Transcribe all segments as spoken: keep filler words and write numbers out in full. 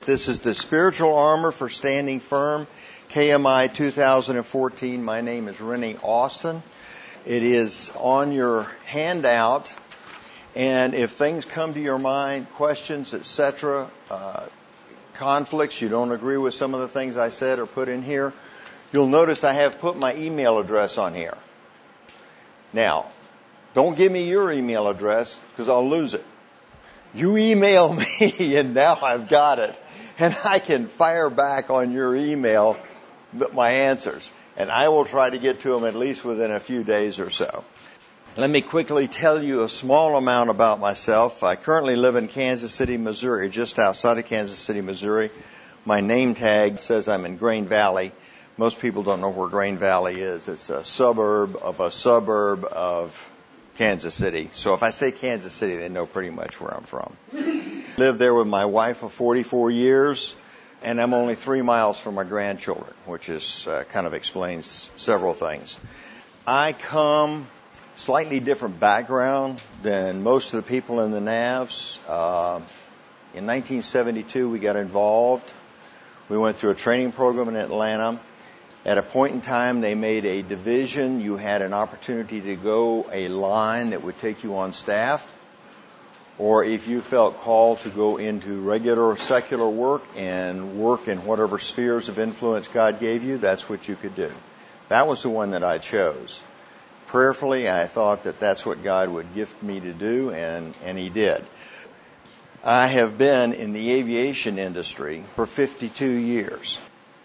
This is the Spiritual Armor for Standing Firm, K M I two thousand fourteen. My name is Rennie Austin. It is on your handout, and if things come to your mind, questions, et cetera, uh, conflicts, you don't agree with some of the things I said or put in here, you'll notice I have put my email address on here. Now, don't give me your email address because I'll lose it. You email me and now I've got it. And I can fire back on your email my answers. And I will try to get to them at least within a few days or so. Let me quickly tell you a small amount about myself. I currently live in Kansas City, Missouri, just outside of Kansas City, Missouri. My name tag says I'm in Grain Valley. Most people don't know where Grain Valley is. It's a suburb of a suburb of Kansas City. So if I say Kansas City, they know pretty much where I'm from. Lived there with my wife for forty-four years, and I'm only three miles from my grandchildren, which is uh, kind of explains several things. I come slightly different background than most of the people in the Navs. Uh, in nineteen seventy-two, we got involved. We went through a training program in Atlanta. At a point in time, they made a division. You had an opportunity to go a line that would take you on staff, or if you felt called to go into regular secular work and work in whatever spheres of influence God gave you, that's what you could do. That was the one that I chose. Prayerfully, I thought that that's what God would gift me to do, and, and He did. I have been in the aviation industry for fifty-two years.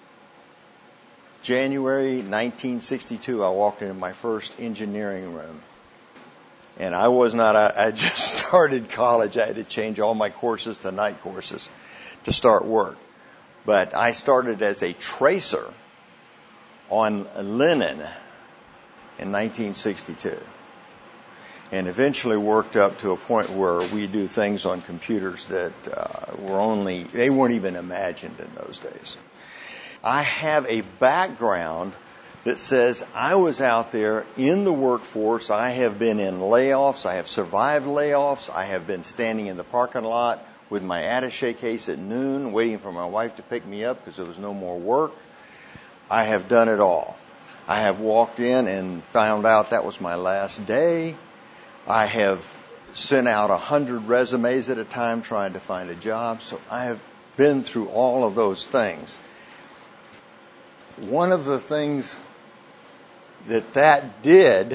January nineteen sixty-two, I walked into my first engineering room. And I was not, I, I just started college. I had to change all my courses to night courses to start work. But I started as a tracer on linen in nineteen sixty-two. And eventually worked up to a point where we do things on computers that uh, were only, they weren't even imagined in those days. I have a background that says I was out there in the workforce. I have been in layoffs. I have survived layoffs. I have been standing in the parking lot with my attaché case at noon waiting for my wife to pick me up because there was no more work. I have done it all. I have walked in and found out that was my last day. I have sent out a hundred resumes at a time trying to find a job. So I have been through all of those things. One of the things that that did,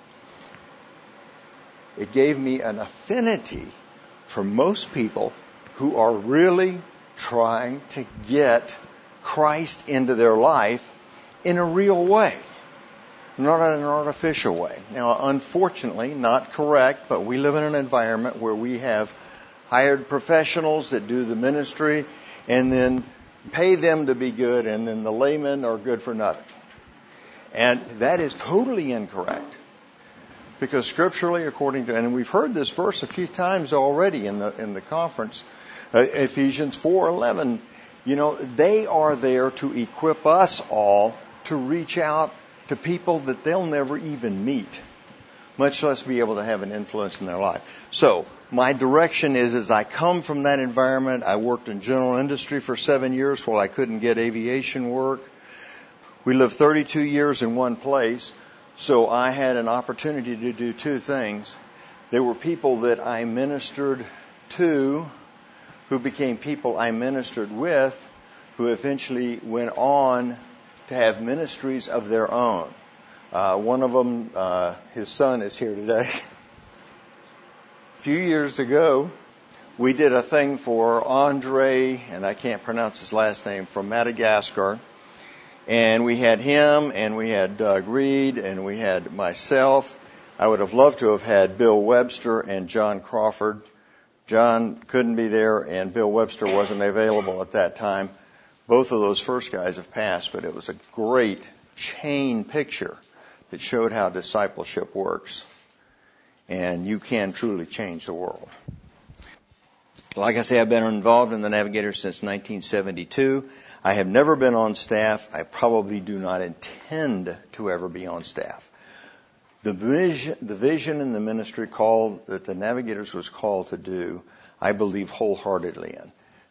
it gave me an affinity for most people who are really trying to get Christ into their life in a real way, not in an artificial way. Now, unfortunately, not correct, but we live in an environment where we have hired professionals that do the ministry and then pay them to be good, and then the laymen are good for nothing. And that is totally incorrect. Because scripturally, according to, and we've heard this verse a few times already in the in the conference, uh, Ephesians four eleven, you know, they are there to equip us all to reach out to people that they'll never even meet, much less be able to have an influence in their life. So, my direction is, as I come from that environment, I worked in general industry for seven years while I couldn't get aviation work. We lived thirty-two years in one place, so I had an opportunity to do two things. There were people that I ministered to who became people I ministered with, who eventually went on to have ministries of their own. Uh, one of them, uh, his son is here today. A few years ago, we did a thing for Andre, and I can't pronounce his last name, from Madagascar. And we had him, and we had Doug Reed, and we had myself. I would have loved to have had Bill Webster and John Crawford. John couldn't be there, and Bill Webster wasn't available at that time. Both of those first guys have passed, but it was a great chain picture that showed how discipleship works. And you can truly change the world. Like I say, I've been involved in the Navigators since nineteen seventy-two. I have never been on staff. I probably do not intend to ever be on staff. The vision, the vision and the ministry called that the Navigators was called to do, I believe wholeheartedly in.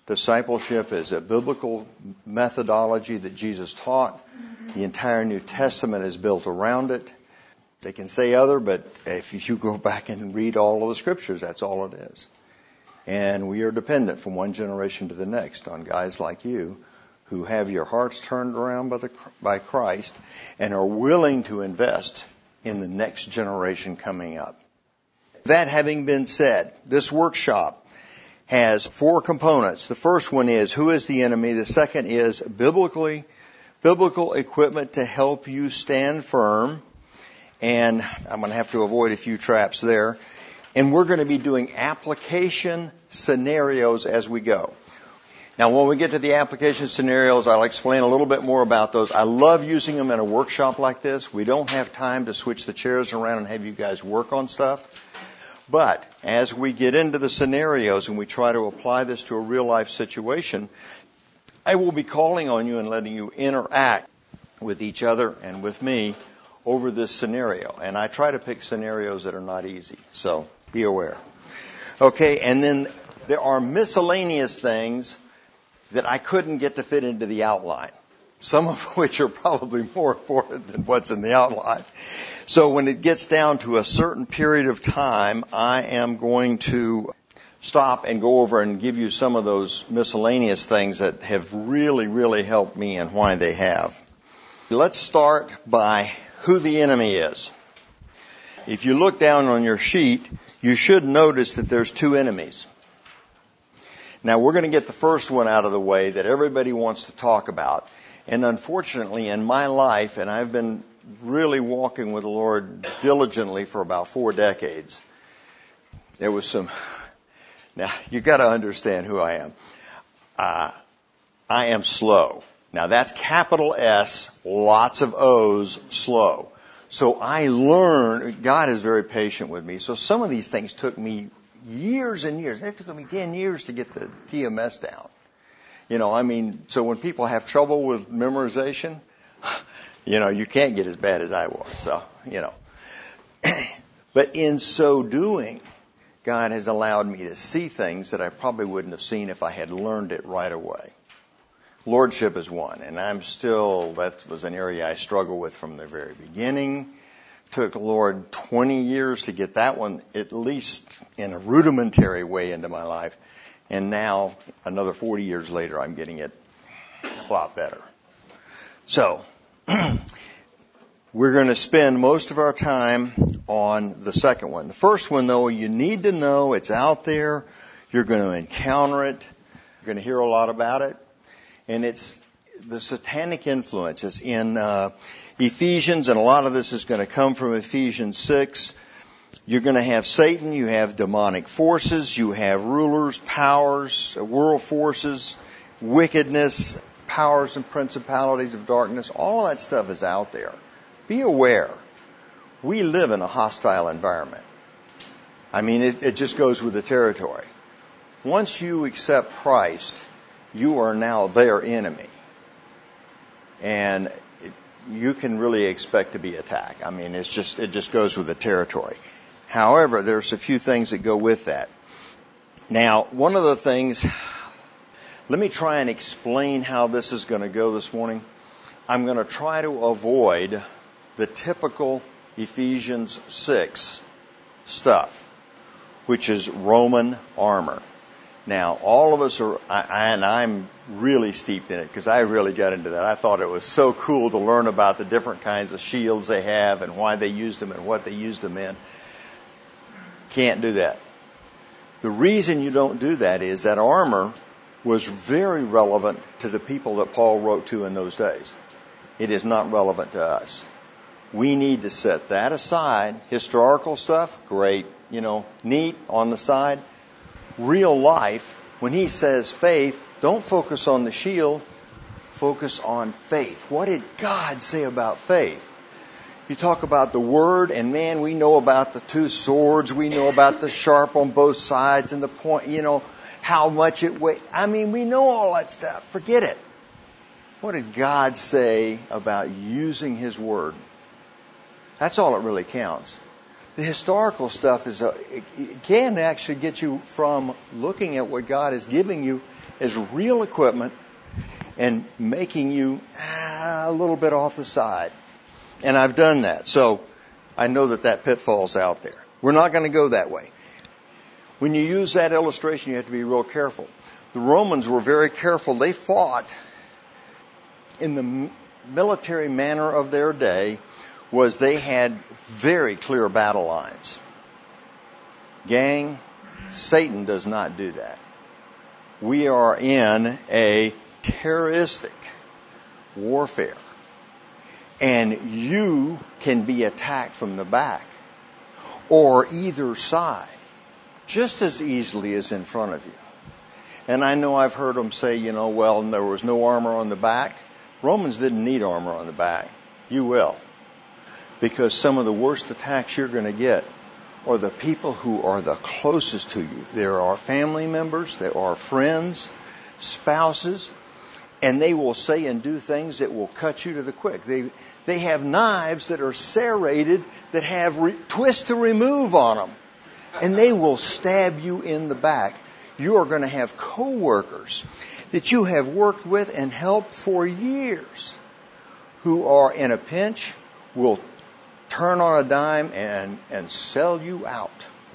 Discipleship is a biblical methodology that Jesus taught. The entire New Testament is built around it. They can say other, but if you go back and read all of the scriptures, that's all it is. And we are dependent from one generation to the next on guys like you who have your hearts turned around by, the, by Christ and are willing to invest in the next generation coming up. That having been said, this workshop has four components. The first one is, who is the enemy? The second is biblically, biblical equipment to help you stand firm. And I'm going to have to avoid a few traps there. And we're going to be doing application scenarios as we go. Now, when we get to the application scenarios, I'll explain a little bit more about those. I love using them in a workshop like this. We don't have time to switch the chairs around and have you guys work on stuff. But as we get into the scenarios and we try to apply this to a real-life situation, I will be calling on you and letting you interact with each other and with me over this scenario. And I try to pick scenarios that are not easy, so be aware. Okay, and then there are miscellaneous things that I couldn't get to fit into the outline, some of which are probably more important than what's in the outline. So when it gets down to a certain period of time, I am going to stop and go over and give you some of those miscellaneous things that have really, really helped me and why they have. Let's start by who the enemy is. If you look down on your sheet, you should notice that there's two enemies. Now, we're going to get the first one out of the way that everybody wants to talk about. And unfortunately, in my life, and I've been really walking with the Lord diligently for about four decades, there was some... Now, you've got to understand who I am. Uh, I am slow. Now, that's capital S, lots of O's, slow. So I learned, God is very patient with me. So some of these things took me years and years. It took me ten years to get the T M S down. You know, I mean, so when people have trouble with memorization, you know, you can't get as bad as I was. So, you know. But in so doing, God has allowed me to see things that I probably wouldn't have seen if I had learned it right away. Lordship is one, and I'm still, that was an area I struggled with from the very beginning. Took the Lord twenty years to get that one, at least in a rudimentary way, into my life. And now, another forty years later, I'm getting it a lot better. So, we're going to spend most of our time on the second one. The first one, though, you need to know it's out there. You're going to encounter it. You're going to hear a lot about it. And it's the satanic influence. It's in uh, Ephesians, and a lot of this is going to come from Ephesians six. You're going to have Satan. You have demonic forces. You have rulers, powers, world forces, wickedness, powers and principalities of darkness. All that stuff is out there. Be aware. We live in a hostile environment. I mean, it, it just goes with the territory. Once you accept Christ, you are now their enemy. And it, you can really expect to be attacked. I mean, it's just, it just goes with the territory. However, there's a few things that go with that. Now, one of the things, let me try and explain how this is going to go this morning. I'm going to try to avoid the typical Ephesians six stuff, which is Roman armor. Now, all of us are, and I'm really steeped in it because I really got into that. I thought it was so cool to learn about the different kinds of shields they have and why they used them and what they used them in. Can't do that. The reason you don't do that is that armor was very relevant to the people that Paul wrote to in those days. It is not relevant to us. We need to set that aside. Historical stuff, great, you know, neat on the side. Real life, when he says faith, don't focus on the shield, focus on faith. What did God say about faith? You talk about the Word, and man, we know about the two swords, we know about the sharp on both sides and the point, you know, how much it weighs. I mean, we know all that stuff. Forget it. What did God say about using His Word? That's all that really counts. The historical stuff is a, it, it can actually get you from looking at what God is giving you as real equipment and making you ah, a little bit off the side. And I've done that. So I know that that pitfall's out there. We're not going to go that way. When you use that illustration, you have to be real careful. The Romans were very careful. They fought in the military manner of their day was they had very clear battle lines. Gang, Satan does not do that. We are in a terroristic warfare. And you can be attacked from the back or either side just as easily as in front of you. And I know I've heard them say, you know, well, there was no armor on the back. Romans didn't need armor on the back. You will. Because some of the worst attacks you're going to get are the people who are the closest to you. There are family members, there are friends, spouses, and they will say and do things that will cut you to the quick. They they have knives that are serrated that have re- twist to remove on them, and they will stab you in the back. You are going to have coworkers that you have worked with and helped for years who are in a pinch, will turn on a dime and, and sell you out.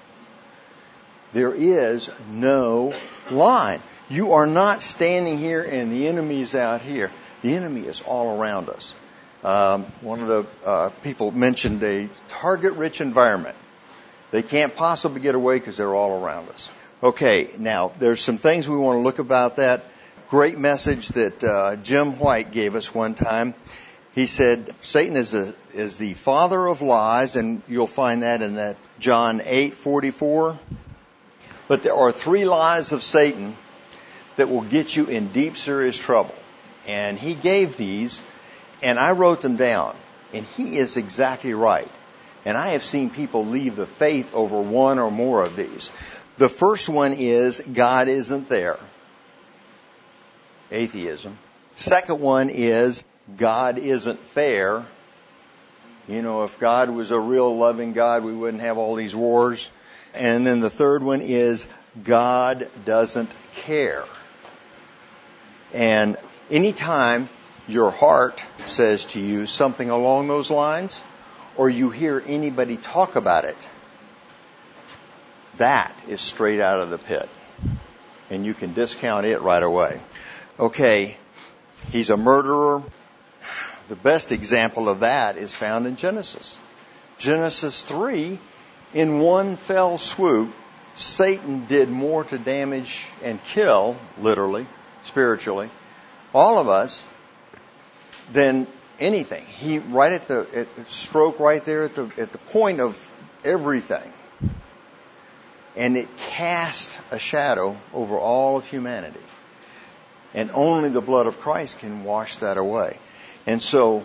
There is no line. You are not standing here and the enemy's out here. The enemy is all around us. Um, one of the uh, people mentioned a target-rich environment. They can't possibly get away because they're all around us. Okay, now there's some things we want to look about that. Great message that uh, Jim White gave us one time. He said Satan is a, is the father of lies, and you'll find that in that John eight forty-four. But there are three lies of Satan that will get you in deep, serious trouble. And he gave these, and I wrote them down. And he is exactly right. And I have seen people leave the faith over one or more of these. The first one is God isn't there. Atheism. Second one is God isn't fair. You know, if God was a real loving God, we wouldn't have all these wars. And then the third one is God doesn't care. And anytime your heart says to you something along those lines, or you hear anybody talk about it, that is straight out of the pit. And you can discount it right away. Okay, he's a murderer. The best example of that is found in Genesis. Genesis three, in one fell swoop, Satan did more to damage and kill, literally, spiritually, all of us than anything. He, right at the, at the stroke right there at the, at the point of everything. And it cast a shadow over all of humanity. And only the blood of Christ can wash that away. And so,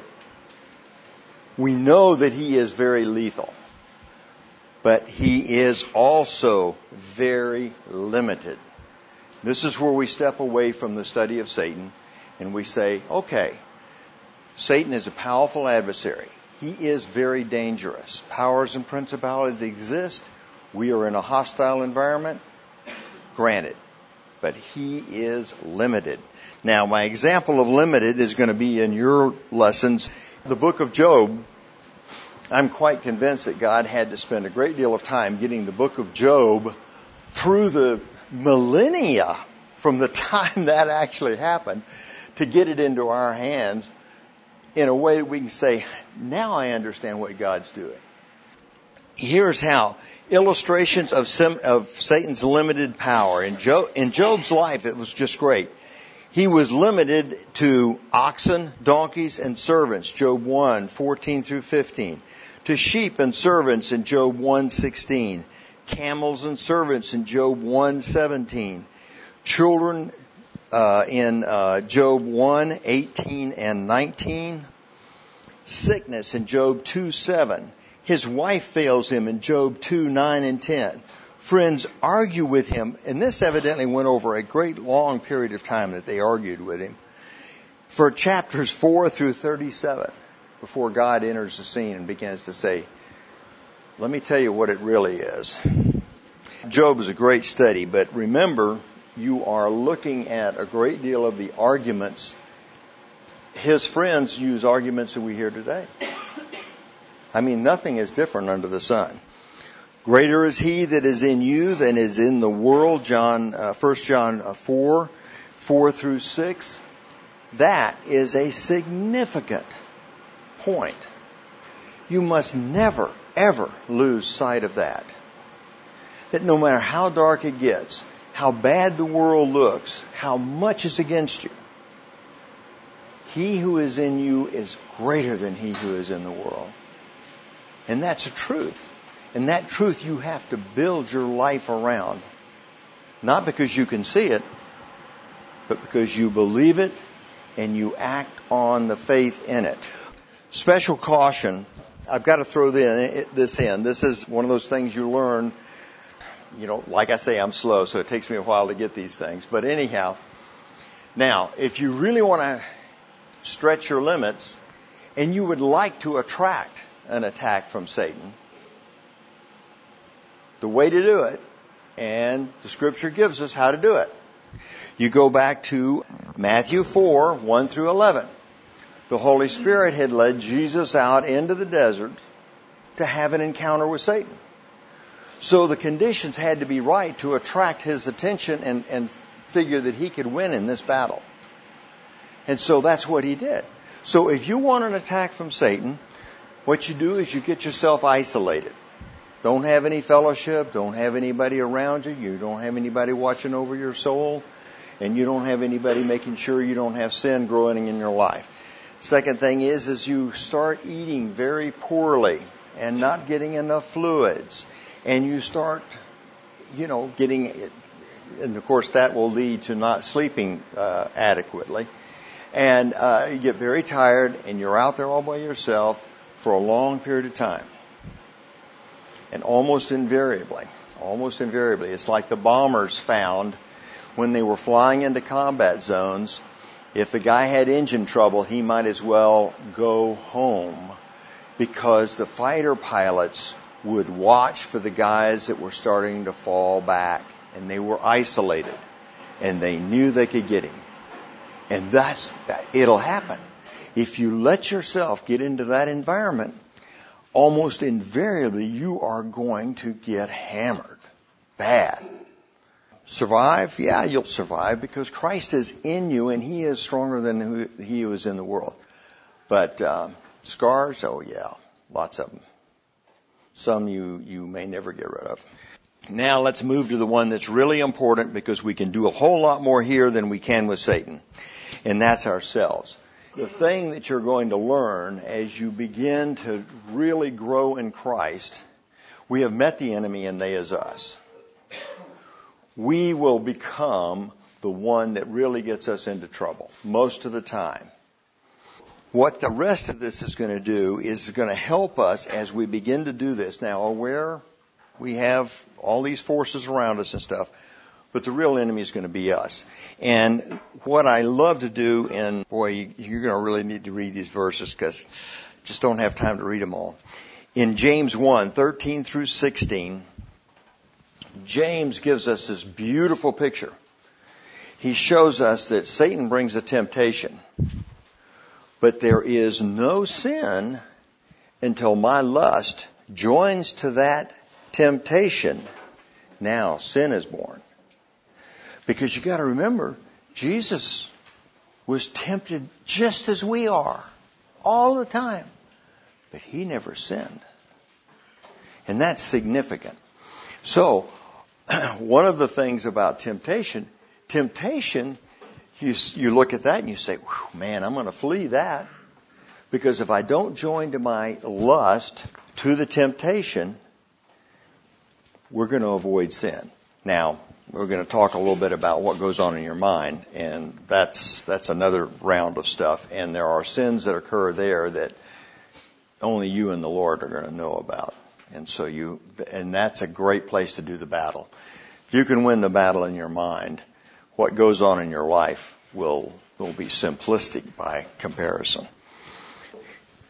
we know that he is very lethal. But he is also very limited. This is where we step away from the study of Satan and we say, okay, Satan is a powerful adversary. He is very dangerous. Powers and principalities exist. We are in a hostile environment. Granted. But he is limited. Now, my example of limited is going to be in your lessons. The book of Job, I'm quite convinced that God had to spend a great deal of time getting the book of Job through the millennia from the time that actually happened to get it into our hands in a way that we can say, now I understand what God's doing. Here's how. Illustrations of, sim, of Satan's limited power. In, Job, in Job's life, it was just great. He was limited to oxen, donkeys, and servants, Job one, fourteen through fifteen. To sheep and servants in Job one, sixteen. Camels and servants in Job one, seventeen. Children uh, in uh, Job one, eighteen and nineteen. Sickness in Job two, seven. His wife fails him in Job two, nine and ten. Friends argue with him, and this evidently went over a great long period of time that they argued with him, for chapters four through thirty-seven, before God enters the scene and begins to say, let me tell you what it really is. Job is a great study, but remember, you are looking at a great deal of the arguments. His friends use arguments that we hear today. I mean, nothing is different under the sun. Greater is he that is in you than is in the world, John, uh, First John four, four through six. That is a significant point. You must never, ever lose sight of that. That no matter how dark it gets, how bad the world looks, how much is against you, he who is in you is greater than he who is in the world. And that's a truth. And that truth you have to build your life around. Not because you can see it, but because you believe it and you act on the faith in it. Special caution. I've got to throw this in. This is one of those things you learn. You know, like I say, I'm slow, so it takes me a while to get these things. But anyhow, now, if you really want to stretch your limits and you would like to attract an attack from Satan, the way to do it, and the Scripture gives us how to do it. You go back to Matthew four, one through eleven. The Holy Spirit had led Jesus out into the desert to have an encounter with Satan. So the conditions had to be right to attract his attention and, and figure that he could win in this battle. And so that's what he did. So if you want an attack from Satan, what you do is you get yourself isolated. Don't have any fellowship. Don't have anybody around you. You don't have anybody watching over your soul. And you don't have anybody making sure you don't have sin growing in your life. Second thing is, is you start eating very poorly and not getting enough fluids. And you start, you know, getting, and of course that will lead to not sleeping uh, adequately. And uh, you get very tired and you're out there all by yourself for a long period of time. And almost invariably, almost invariably, it's like the bombers found when they were flying into combat zones. If the guy had engine trouble, he might as well go home, because the fighter pilots would watch for the guys that were starting to fall back, and they were isolated, and they knew they could get him. And that's that. It'll happen. If you let yourself get into that environment, almost invariably you are going to get hammered bad. Survive? Yeah, you'll survive, because Christ is in you and he is stronger than who, he who is in the world. But um, scars? Oh yeah, lots of them. Some you, you may never get rid of. Now let's move to the one that's really important, because we can do a whole lot more here than we can with Satan. And that's ourselves. The thing that you're going to learn as you begin to really grow in Christ, we have met the enemy and they is us. We will become the one that really gets us into trouble most of the time. What the rest of this is going to do is going to help us as we begin to do this. Now, aware we have all these forces around us and stuff, but the real enemy is going to be us. And what I love to do, and boy, you're going to really need to read these verses, because I just don't have time to read them all. In James one, thirteen through sixteen, James gives us this beautiful picture. He shows us that Satan brings a temptation, but there is no sin until my lust joins to that temptation. Now sin is born. Because you got to remember, Jesus was tempted just as we are, all the time. But he never sinned. And that's significant. So, one of the things about temptation, temptation, you, you look at that and you say, man, I'm going to flee that. Because if I don't join to my lust, to the temptation, we're going to avoid sin. Now, we're going to talk a little bit about what goes on in your mind, and that's that's another round of stuff. And there are sins that occur there that only you and the Lord are going to know about. And so you, and that's a great place to do the battle. If you can win the battle in your mind, what goes on in your life will will be simplistic by comparison.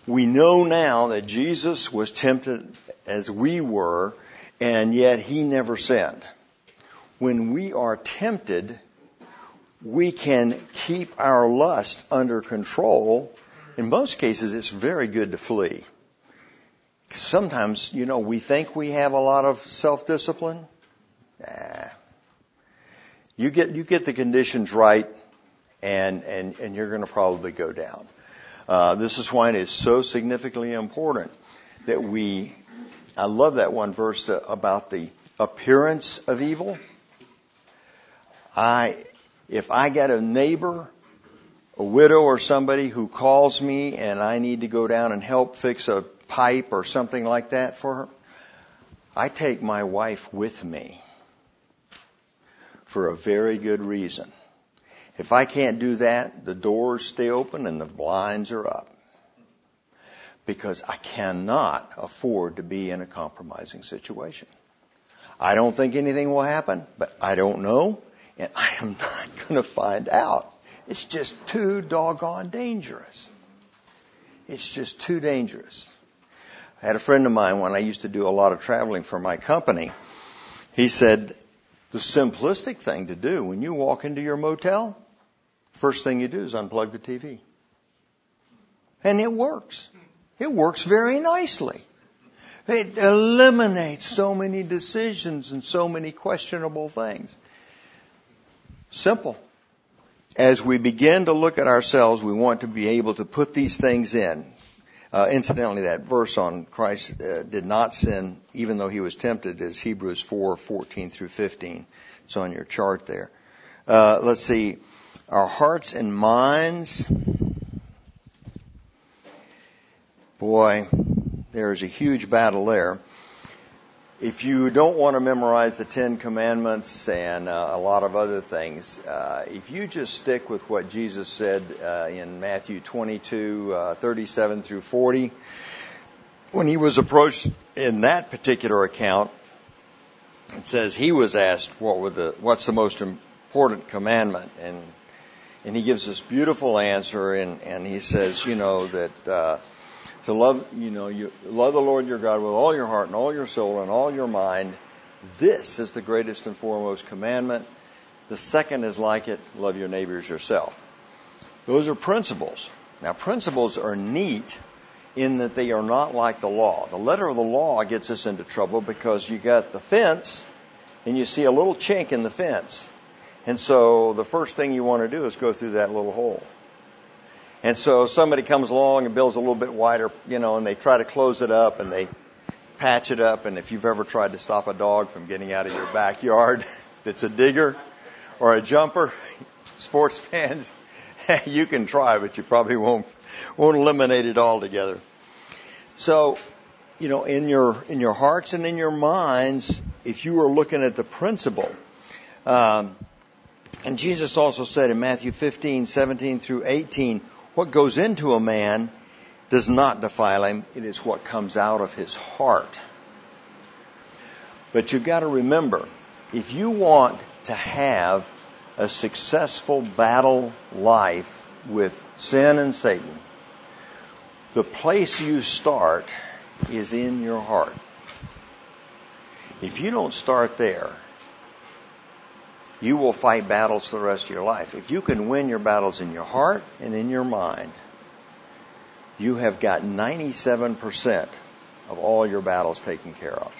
We know now that Jesus was tempted as we were, and yet he never sinned. When we are tempted, we can keep our lust under control. In most cases, it's very good to flee. Sometimes, you know, we think we have a lot of self-discipline. Nah. You get, you get the conditions right, and, and, and you're going to probably go down. Uh, this is why it is so significantly important that we, I love that one verse to, about the appearance of evil. I, if I get a neighbor, a widow or somebody who calls me and I need to go down and help fix a pipe or something like that for her, I take my wife with me for a very good reason. If I can't do that, the doors stay open and the blinds are up. Because I cannot afford to be in a compromising situation. I don't think anything will happen, but I don't know, and I am not going to find out. It's just too doggone dangerous. It's just too dangerous. I had a friend of mine when I used to do a lot of traveling for my company. He said, the simplistic thing to do when you walk into your motel, first thing you do is unplug the T V. And it works. It works very nicely. It eliminates so many decisions and so many questionable things. Simple. As we begin to look at ourselves, we want to be able to put these things in. Uh, incidentally, that verse on Christ uh, did not sin, even though he was tempted, is Hebrews four, fourteen through fifteen. It's on your chart there. Uh, let's see. Our hearts and minds. Boy, there's a huge battle there. If you don't want to memorize the Ten Commandments and uh, a lot of other things, uh, if you just stick with what Jesus said uh, in Matthew twenty-two, uh, thirty-seven through forty, when he was approached in that particular account, it says he was asked what were the what's the most important commandment, and and he gives this beautiful answer, and and he says, you know, that uh, to love, you know, you love the Lord your God with all your heart and all your soul and all your mind. This is the greatest and foremost commandment. The second is like it, love your neighbors yourself. Those are principles. Now, principles are neat in that they are not like the law. The letter of the law gets us into trouble because you got the fence and you see a little chink in the fence. And so the first thing you want to do is go through that little hole. And so somebody comes along and builds a little bit wider, you know, and they try to close it up and they patch it up. And if you've ever tried to stop a dog from getting out of your backyard that's a digger or a jumper, sports fans, you can try, but you probably won't won't eliminate it altogether. So, you know, in your in your hearts and in your minds, if you are looking at the principle, um, and Jesus also said in Matthew fifteen, seventeen through eighteen, what goes into a man does not defile him. It is what comes out of his heart. But you've got to remember, if you want to have a successful battle life with sin and Satan, the place you start is in your heart. If you don't start there, you will fight battles for the rest of your life. If you can win your battles in your heart and in your mind, you have got ninety-seven percent of all your battles taken care of.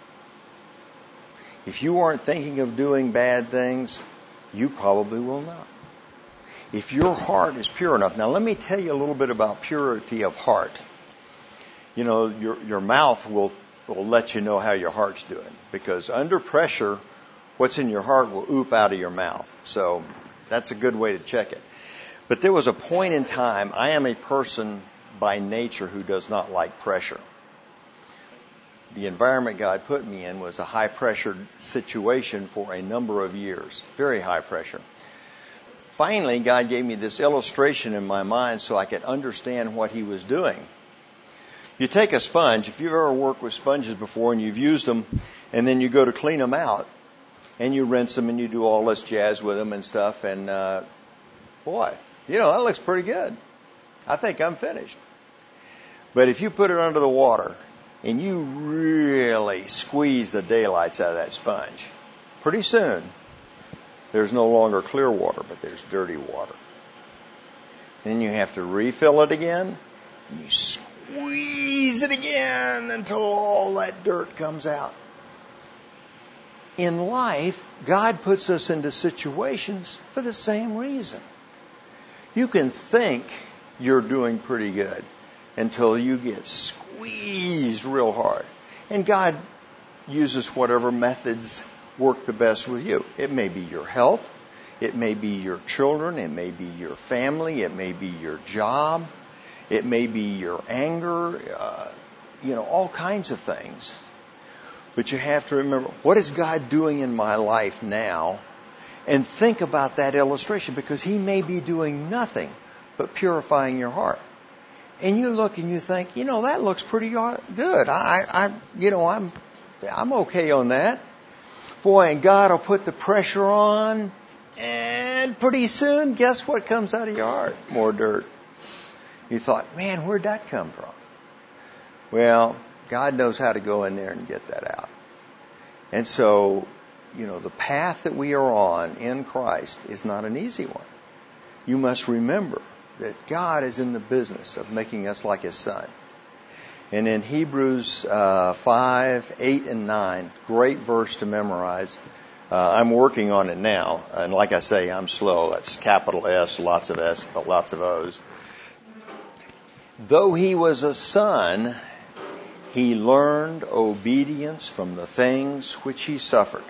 If you aren't thinking of doing bad things, you probably will not. If your heart is pure enough. Now, let me tell you a little bit about purity of heart. You know, your your mouth will, will let you know how your heart's doing. Because under pressure, what's in your heart will oop out of your mouth. So that's a good way to check it. But there was a point in time, I am a person by nature who does not like pressure. The environment God put me in was a high-pressure situation for a number of years. Very high pressure. Finally, God gave me this illustration in my mind so I could understand what He was doing. You take a sponge. If you've ever worked with sponges before and you've used them, and then you go to clean them out, and you rinse them and you do all this jazz with them and stuff, and uh, boy, you know, that looks pretty good. I think I'm finished. But if you put it under the water and you really squeeze the daylights out of that sponge, pretty soon there's no longer clear water, but there's dirty water. Then you have to refill it again. And you squeeze it again until all that dirt comes out. In life, God puts us into situations for the same reason. You can think you're doing pretty good until you get squeezed real hard. And God uses whatever methods work the best with you. It may be your health. It may be your children. It may be your family. It may be your job. It may be your anger. Uh, you know, all kinds of things. But you have to remember, what is God doing in my life now? And think about that illustration, because He may be doing nothing but purifying your heart. And you look and you think, you know, that looks pretty good. I, I, you know, I'm, I'm okay on that. Boy, and God will put the pressure on, and pretty soon, guess what comes out of your heart? More dirt. You thought, man, where'd that come from? Well, God knows how to go in there and get that out. And so, you know, the path that we are on in Christ is not an easy one. You must remember that God is in the business of making us like His Son. And in Hebrews uh, five, eight, and nine, great verse to memorize. Uh, I'm working on it now. And like I say, I'm slow. That's capital S, lots of S, lots of O's. Though He was a son, He learned obedience from the things which He suffered.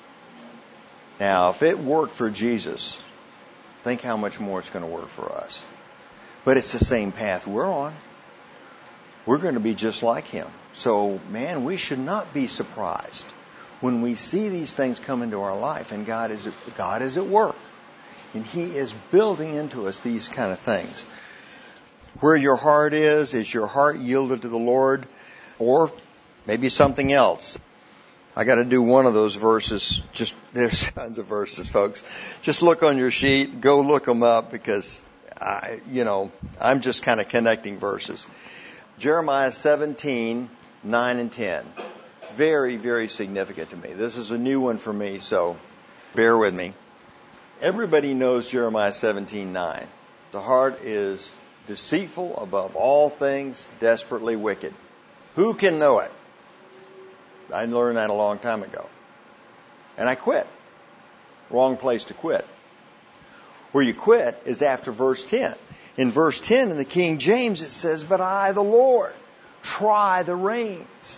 Now, if it worked for Jesus, think how much more it's going to work for us. But it's the same path we're on. We're going to be just like Him. So, man, we should not be surprised when we see these things come into our life, and God is God is at work. And He is building into us these kind of things. Where your heart is, is your heart yielded to the Lord? Or maybe something else. I got to do one of those verses. Just there's tons of verses, folks. Just look on your sheet. Go look them up, because I, you know, I'm just kind of connecting verses. Jeremiah seventeen, nine and ten. Very, very significant to me. This is a new one for me, so bear with me. Everybody knows Jeremiah seventeen, nine. The heart is deceitful above all things, desperately wicked. Who can know it? I learned that a long time ago. And I quit. Wrong place to quit. Where you quit is after verse ten. In verse ten in the King James it says, "But I, the Lord, try the reins."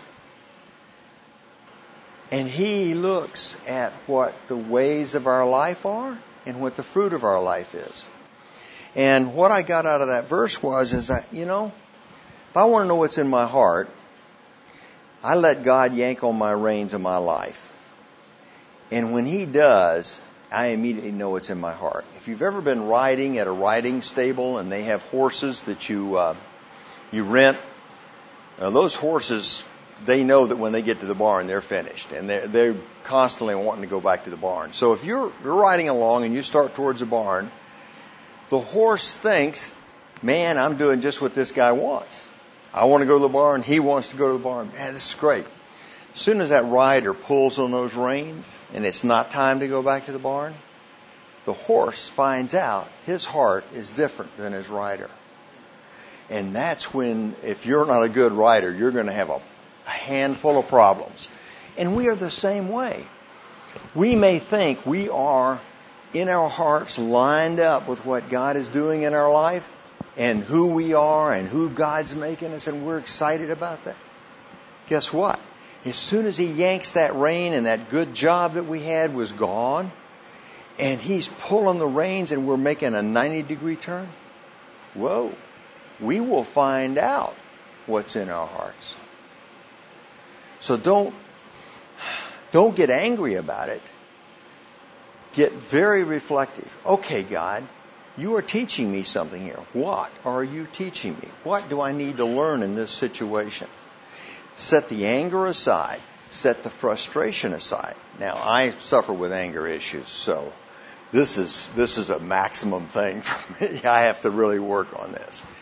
And He looks at what the ways of our life are and what the fruit of our life is. And what I got out of that verse was, is that, you know, if I want to know what's in my heart, I let God yank on my reins of my life. And when He does, I immediately know what's in my heart. If you've ever been riding at a riding stable and they have horses that you uh, you rent, uh, those horses, they know that when they get to the barn, they're finished. And they're, they're constantly wanting to go back to the barn. So if you're, you're riding along and you start towards the barn, the horse thinks, man, I'm doing just what this guy wants. I want to go to the barn. He wants to go to the barn. Man, this is great. As soon as that rider pulls on those reins and it's not time to go back to the barn, the horse finds out his heart is different than his rider. And that's when, if you're not a good rider, you're going to have a, a handful of problems. And we are the same way. We may think we are in our hearts lined up with what God is doing in our life and who we are and who God's making us, and we're excited about that. Guess what? As soon as He yanks that rein and that good job that we had was gone, and He's pulling the reins and we're making a ninety degree turn, whoa, we will find out what's in our hearts. So don't, don't get angry about it. Get very reflective. Okay, God, You are teaching me something here. What are You teaching me? What do I need to learn in this situation? Set the anger aside. Set the frustration aside. Now, I suffer with anger issues, so this is this is a maximum thing for me. I have to really work on this.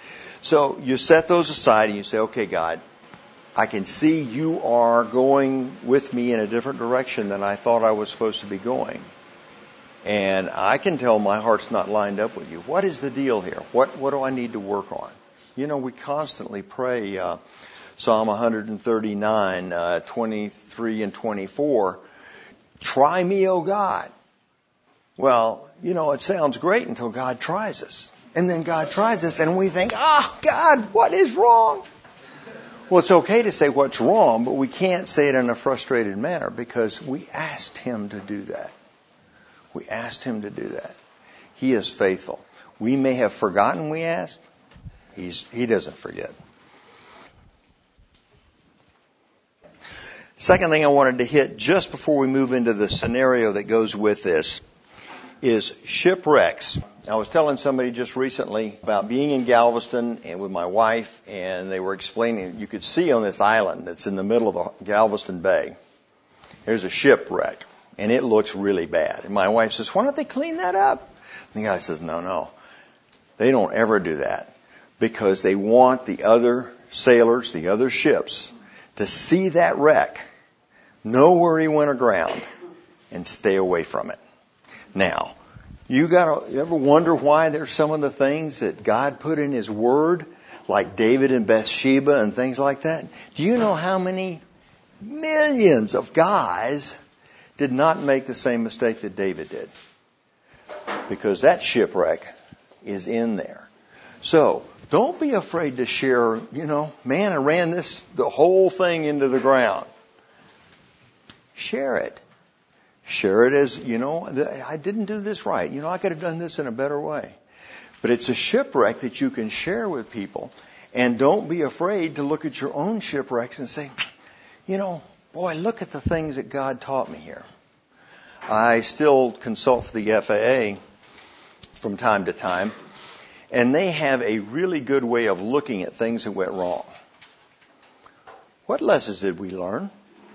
So you set those aside and you say, okay, God, I can see you are going with me in a different direction than I thought I was supposed to be going. And I can tell my heart's not lined up with you. What is the deal here? What what do I need to work on? You know, we constantly pray uh, Psalm one thirty-nine, uh, twenty-three and twenty-four. Try me, O God. Well, you know, it sounds great until God tries us. And then God tries us and we think, oh, God, what is wrong? Well, it's okay to say what's wrong, but we can't say it in a frustrated manner because we asked Him to do that. We asked Him to do that. He is faithful. We may have forgotten we asked. He's, he doesn't forget. Second thing I wanted to hit just before we move into the scenario that goes with this is shipwrecks. I was telling somebody just recently about being in Galveston and with my wife, and they were explaining, you could see on this island that's in the middle of the Galveston Bay, there's a shipwreck, and it looks really bad. And my wife says, why don't they clean that up? And the guy says, no, no, they don't ever do that because they want the other sailors, the other ships, to see that wreck, know where he went aground, and stay away from it. Now, you gotta, you ever wonder why there's some of the things that God put in His Word, like David and Bathsheba and things like that? Do you know how many millions of guys did not make the same mistake that David did? Because that shipwreck is in there. So, don't be afraid to share, you know, man, I ran this, the whole thing into the ground. Share it. Share it as, you know, I didn't do this right. You know, I could have done this in a better way. But it's a shipwreck that you can share with people. And don't be afraid to look at your own shipwrecks and say, you know, boy, look at the things that God taught me here. I still consult for the F A A from time to time. And they have a really good way of looking at things that went wrong. What lessons did we learn?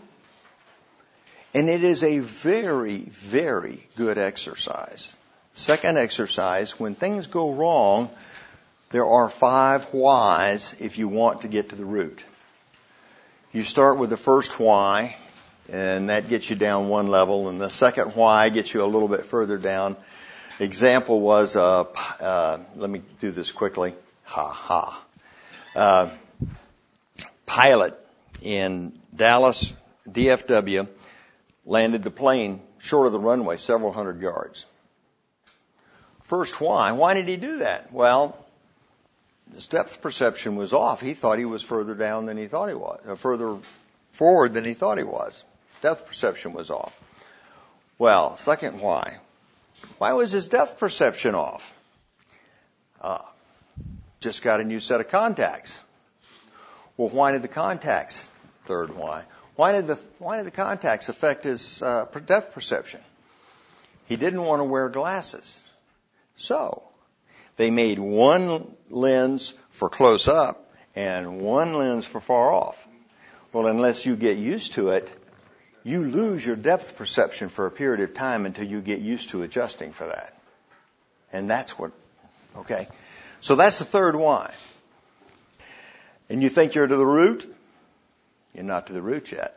And it is a very, very good exercise. Second exercise, when things go wrong, there are five whys if you want to get to the root. You start with the first why, and that gets you down one level, and the second why gets you a little bit further down. Example was, uh, uh, let me do this quickly. Ha ha. Uh, pilot in Dallas, D F W, landed the plane short of the runway several hundred yards. First, why? Why did he do that? Well, his depth perception was off. He thought he was further down than he thought he was, or further forward than he thought he was. Depth perception was off. Well, second, why? Why was his depth perception off? Uh, just got a new set of contacts. Well, why did the contacts? Third, why? Why did the why did the contacts affect his uh, depth perception? He didn't want to wear glasses. So, they made one lens for close up and one lens for far off. Well, unless you get used to it, you lose your depth perception for a period of time until you get used to adjusting for that. And that's what, okay. So that's the third why. And you think you're to the root? You're not to the root yet.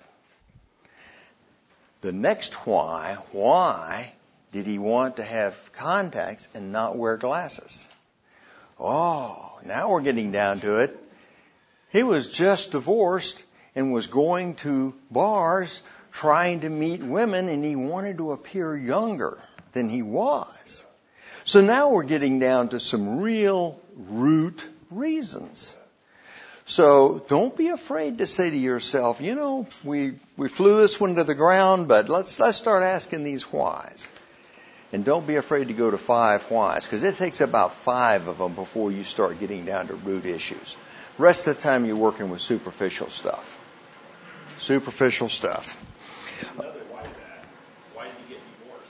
The next why, why did he want to have contacts and not wear glasses? Oh, now we're getting down to it. He was just divorced and was going to bars trying to meet women, and he wanted to appear younger than he was. So now we're getting down to some real root reasons. So don't be afraid to say to yourself, you know, we, we flew this one to the ground, but let's, let's start asking these whys. And don't be afraid to go to five whys, because it takes about five of them before you start getting down to root issues. Rest of the time you're working with superficial stuff. Superficial stuff. Another why is that? Why did he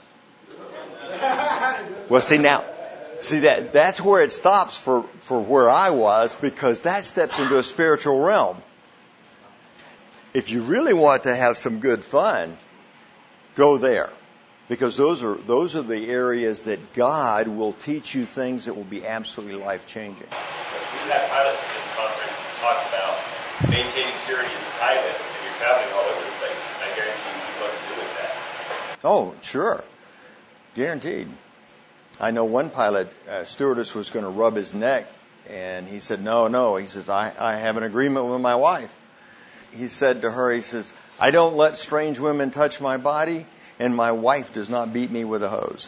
get divorced? Well, see now, see that that's where it stops for, for where I was, because that steps into a spiritual realm. If you really want to have some good fun, go there. Because those are those are the areas that God will teach you things that will be absolutely life-changing. We had pilots at this conference talk about maintaining purity as a pilot, and you're traveling all over the place. I guarantee you you what to do with that. Oh, sure. Guaranteed. I know one pilot, uh, stewardess was going to rub his neck, and he said, no, no. He says, I, I have an agreement with my wife. He said to her, he says, I don't let strange women touch my body, and my wife does not beat me with a hose.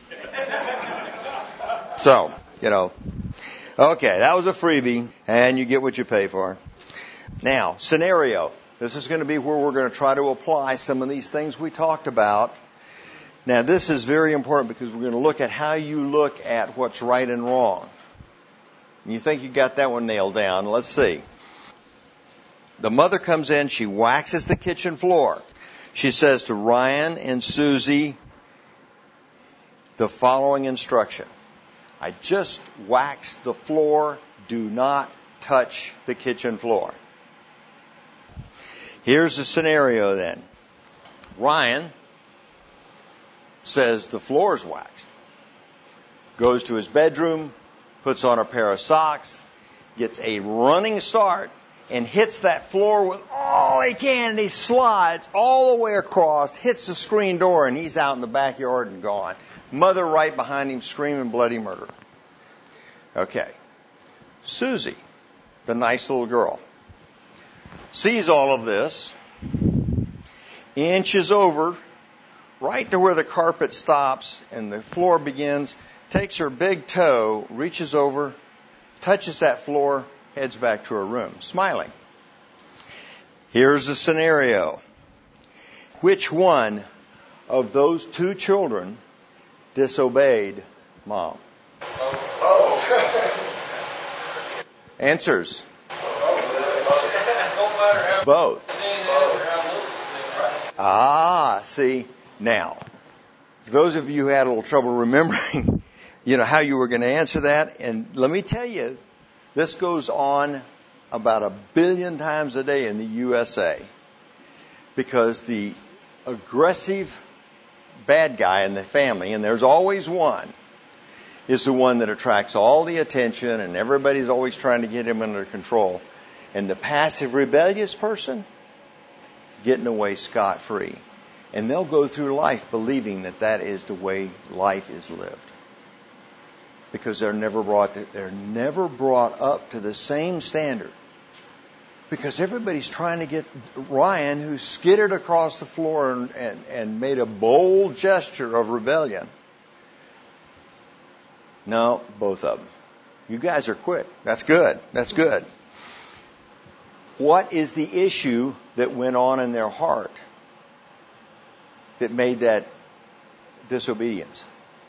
So, you know, okay, that was a freebie, and you get what you pay for. Now, scenario. This is going to be where we're going to try to apply some of these things we talked about. Now, this is very important because we're going to look at how you look at what's right and wrong. You think you got that one nailed down. Let's see. The mother comes in, she waxes the kitchen floor. She says to Ryan and Susie the following instruction. I just waxed the floor. Do not touch the kitchen floor. Here's the scenario then. Ryan says the floor's waxed. Goes to his bedroom, puts on a pair of socks, gets a running start, and hits that floor with all he can, and he slides all the way across, hits the screen door, and he's out in the backyard and gone. Mother right behind him screaming bloody murder. Okay. Susie, the nice little girl, sees all of this, inches over, right to where the carpet stops and the floor begins, takes her big toe, reaches over, touches that floor, heads back to her room, smiling. Here's the scenario. Which one of those two children disobeyed Mom? Oh. Answers. Both. Ah, see, now, those of you who had a little trouble remembering, you know, how you were going to answer that, and let me tell you, this goes on about a billion times a day in the U S A because the aggressive bad guy in the family, and there's always one, is the one that attracts all the attention and everybody's always trying to get him under control. And the passive rebellious person, getting away scot-free. And they'll go through life believing that that is the way life is lived. Because they're never brought to, they're never brought up to the same standard. Because everybody's trying to get Ryan, who skidded across the floor and, and, and made a bold gesture of rebellion. No, both of them. You guys are quick. That's good. That's good. What is the issue that went on in their heart that made that disobedience?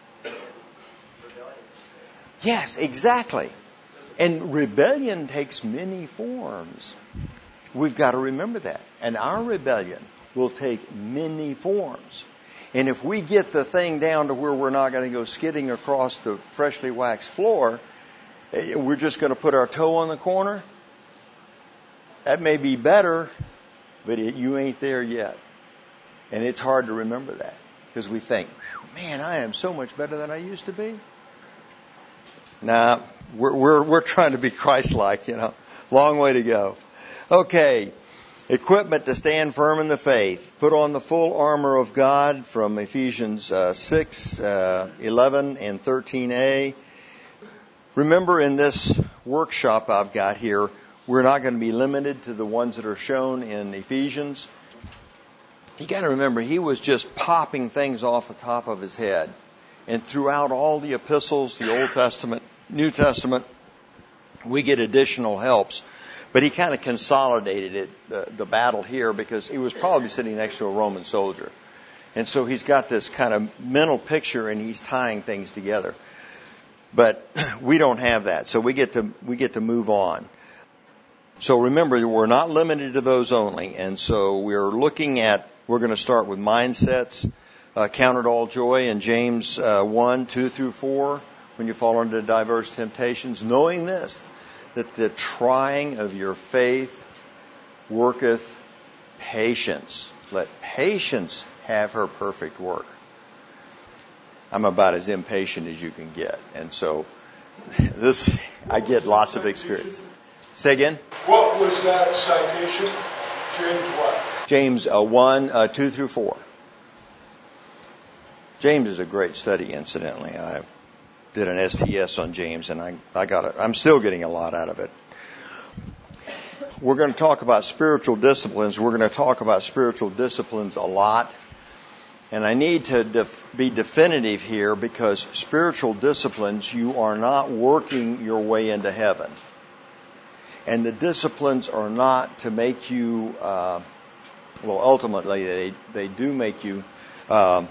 Yes, exactly. And rebellion takes many forms. We've got to remember that. And our rebellion will take many forms. And if we get the thing down to where we're not going to go skidding across the freshly waxed floor, we're just going to put our toe on the corner, that may be better, but it, you ain't there yet. And it's hard to remember that because we think, man, I am so much better than I used to be. Nah, we're, we're, we're trying to be Christ-like, you know. Long way to go. Okay. Equipment to stand firm in the faith. Put on the full armor of God from Ephesians uh, six, uh, eleven, and thirteen a. Remember in this workshop I've got here, we're not going to be limited to the ones that are shown in Ephesians. You got to remember, he was just popping things off the top of his head. And throughout all the epistles, the Old Testament, New Testament, we get additional helps. But he kind of consolidated it, the, the battle here, because he was probably sitting next to a Roman soldier. And so he's got this kind of mental picture and he's tying things together. But we don't have that. So we get to, we get to move on. So remember, we're not limited to those only. And so we're looking at, we're going to start with mindsets, uh, count it all joy in James uh, one, two through four, when you fall into diverse temptations, knowing this, that the trying of your faith worketh patience. Let patience have her perfect work, I'm about as impatient as you can get. And so this, I get lots of experience. Say again? What was that citation? James what? James uh, one, uh, two through four. James is a great study, incidentally. I did an S T S on James, and I, I got it. I'm still getting a lot out of it. We're going to talk about spiritual disciplines. We're going to talk about spiritual disciplines a lot. And I need to def- be definitive here, because spiritual disciplines, you are not working your way into heaven. And the disciplines are not to make you, uh, well, ultimately they, they do make you um,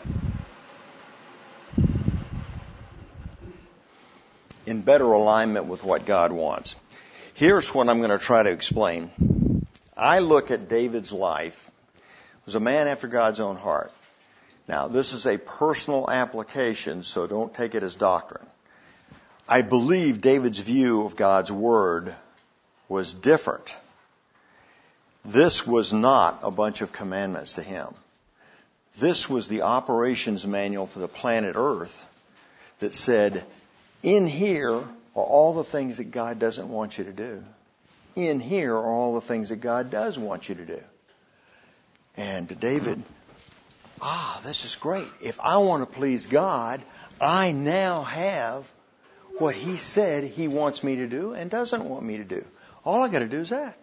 in better alignment with what God wants. Here's what I'm going to try to explain. I look at David's life. He was a man after God's own heart. Now, this is a personal application, so don't take it as doctrine. I believe David's view of God's Word was different. This was not a bunch of commandments to him. This was the operations manual for the planet Earth that said, in here are all the things that God doesn't want you to do. In here are all the things that God does want you to do. And to David, ah, this is great. If I want to please God, I now have what He said He wants me to do and doesn't want me to do. All I got to do is that.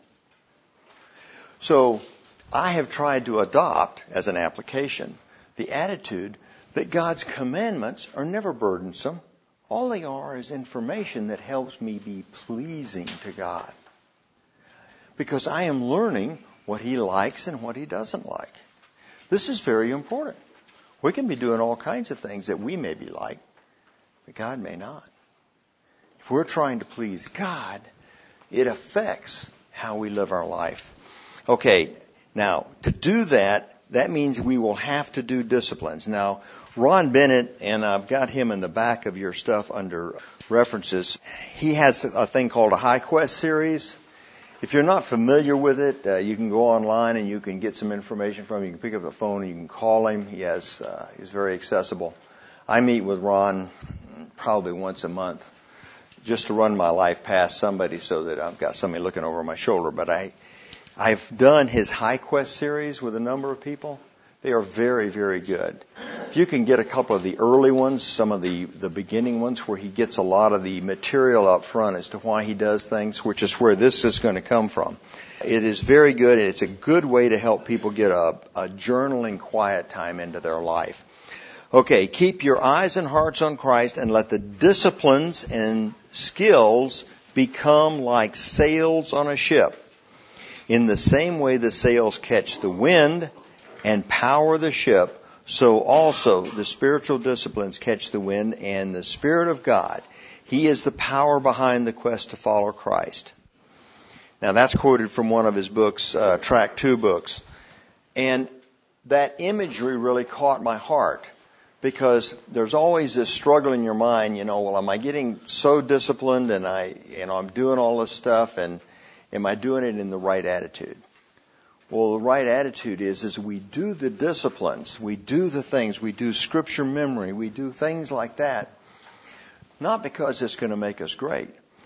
So I have tried to adopt, as an application, the attitude that God's commandments are never burdensome. All they are is information that helps me be pleasing to God. Because I am learning what He likes and what He doesn't like. This is very important. We can be doing all kinds of things that we maybe like, but God may not. If we're trying to please God, it affects how we live our life. Okay, now, to do that, that means we will have to do disciplines. Now, Ron Bennett, and I've got him in the back of your stuff under references, he has a thing called a High Quest series. If you're not familiar with it, uh, you can go online and you can get some information from him. You can pick up the phone and you can call him. He has, uh, he's very accessible. I meet with Ron probably once a month, just to run my life past somebody so that I've got somebody looking over my shoulder. But I, I've done his High Quest series with a number of people. They are very, very good. If you can get a couple of the early ones, some of the, the beginning ones where he gets a lot of the material up front as to why he does things, which is where this is going to come from. It is very good, and it's a good way to help people get a, a journaling quiet time into their life. Okay, keep your eyes and hearts on Christ and let the disciplines and skills become like sails on a ship. In the same way the sails catch the wind and power the ship, so also the spiritual disciplines catch the wind, and the Spirit of God, He is the power behind the quest to follow Christ. Now that's quoted from one of his books, uh, Track Two books. And that imagery really caught my heart, because there's always this struggle in your mind, you know, well, am I getting so disciplined and I, you know, I'm doing all this stuff, and am I doing it in the right attitude? Well, the right attitude is, is we do the disciplines, we do the things, we do scripture memory, we do things like that, not because it's going to make us great.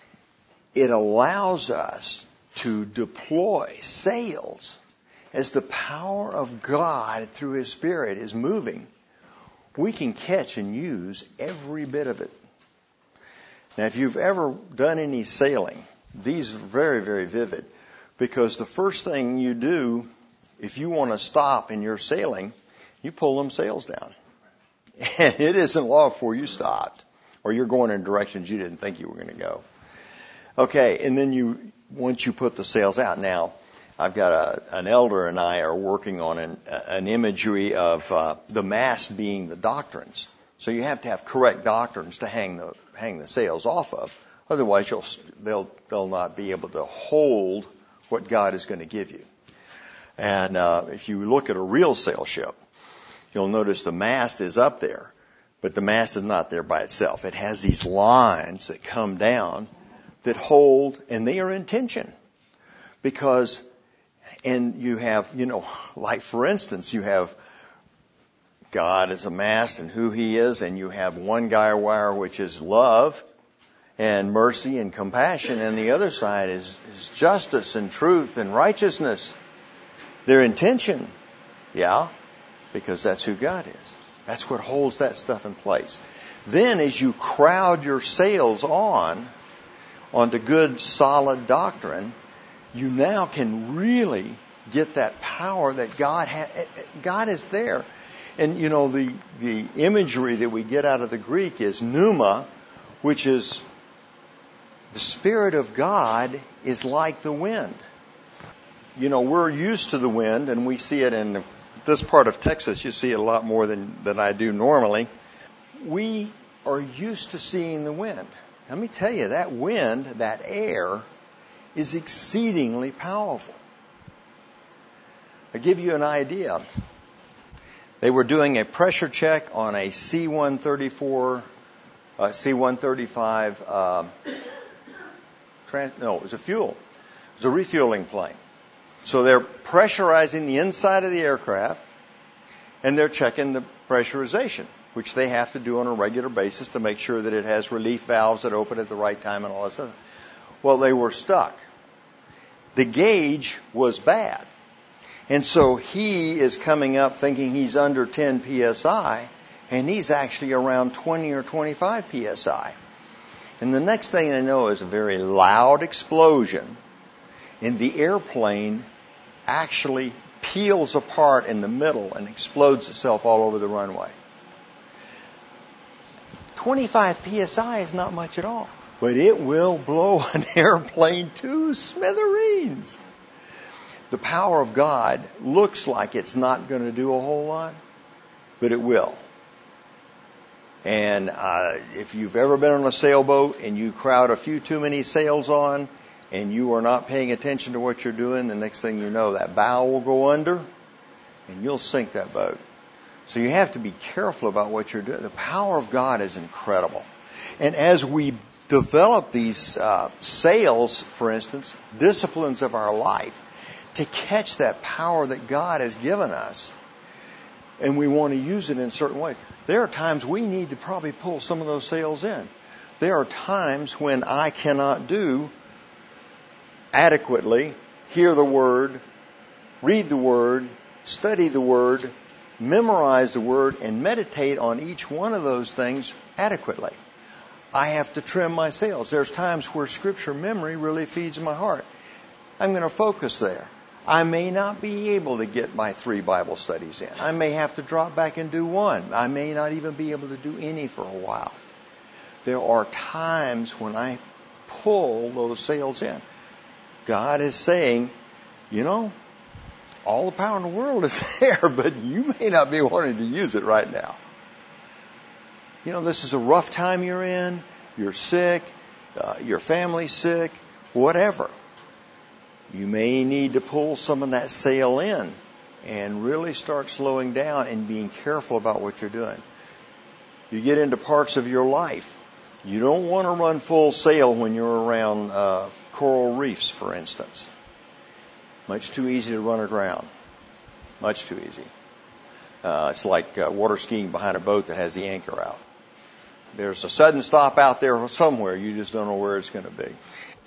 It allows us to deploy sails as the power of God through His Spirit is moving. We can catch and use every bit of it. Now, if you've ever done any sailing, these are very, very vivid. Because the first thing you do, if you want to stop in your sailing, you pull them sails down. And it isn't long before you stopped, or you're going in directions you didn't think you were going to go. Okay, and then you, once you put the sails out, now, I've got a, an elder and I are working on an, an imagery of uh, the mast being the doctrines. So you have to have correct doctrines to hang the hang the sails off of. Otherwise, you'll, they'll they'll not be able to hold what God is going to give you. And uh, if you look at a real sail ship, you'll notice the mast is up there, but the mast is not there by itself. It has these lines that come down that hold, and they are in tension. Because, and you have, you know, like for instance, you have God is amassed and who He is, and you have one guy wire which is love and mercy and compassion, and the other side is, is justice and truth and righteousness. Their intention, yeah, because that's who God is. That's what holds that stuff in place. Then as you crowd your sails on, onto good, solid doctrine, you now can really get that power that God ha- God is there. And, you know, the, the imagery that we get out of the Greek is pneuma, which is the Spirit of God is like the wind. You know, we're used to the wind, and we see it in this part of Texas. You see it a lot more than, than I do normally. We are used to seeing the wind. Let me tell you, that wind, that air, is exceedingly powerful. I'll give you an idea. They were doing a pressure check on a C one thirty-four, uh, C one thirty-five, uh, trans- no, it was a fuel. It was a refueling plane. So they're pressurizing the inside of the aircraft, and they're checking the pressurization, which they have to do on a regular basis to make sure that it has relief valves that open at the right time and all that stuff. Well, they were stuck. The gauge was bad. And so he is coming up thinking he's under ten P S I, and he's actually around twenty or twenty-five P S I. And the next thing I know is a very loud explosion, and the airplane actually peels apart in the middle and explodes itself all over the runway. twenty-five P S I is not much at all, but it will blow an airplane to smithereens. The power of God looks like it's not going to do a whole lot, but it will. And uh, if you've ever been on a sailboat and you crowd a few too many sails on and you are not paying attention to what you're doing, the next thing you know, that bow will go under and you'll sink that boat. So you have to be careful about what you're doing. The power of God is incredible. And as we develop these uh, sails, for instance, disciplines of our life, to catch that power that God has given us, and we want to use it in certain ways. There are times we need to probably pull some of those sails in. There are times when I cannot do adequately hear the Word, read the Word, study the Word, memorize the Word, and meditate on each one of those things adequately. I have to trim my sails. There's times where Scripture memory really feeds my heart. I'm going to focus there. I may not be able to get my three Bible studies in. I may have to drop back and do one. I may not even be able to do any for a while. There are times when I pull those sails in. God is saying, you know, all the power in the world is there, but you may not be wanting to use it right now. You know, this is a rough time you're in. You're sick. Uh, your family's sick. Whatever. You may need to pull some of that sail in and really start slowing down and being careful about what you're doing. You get into parts of your life. You don't want to run full sail when you're around uh, coral reefs, for instance. Much too easy to run aground. Much too easy. Uh, it's like uh, water skiing behind a boat that has the anchor out. There's a sudden stop out there somewhere. You just don't know where it's going to be.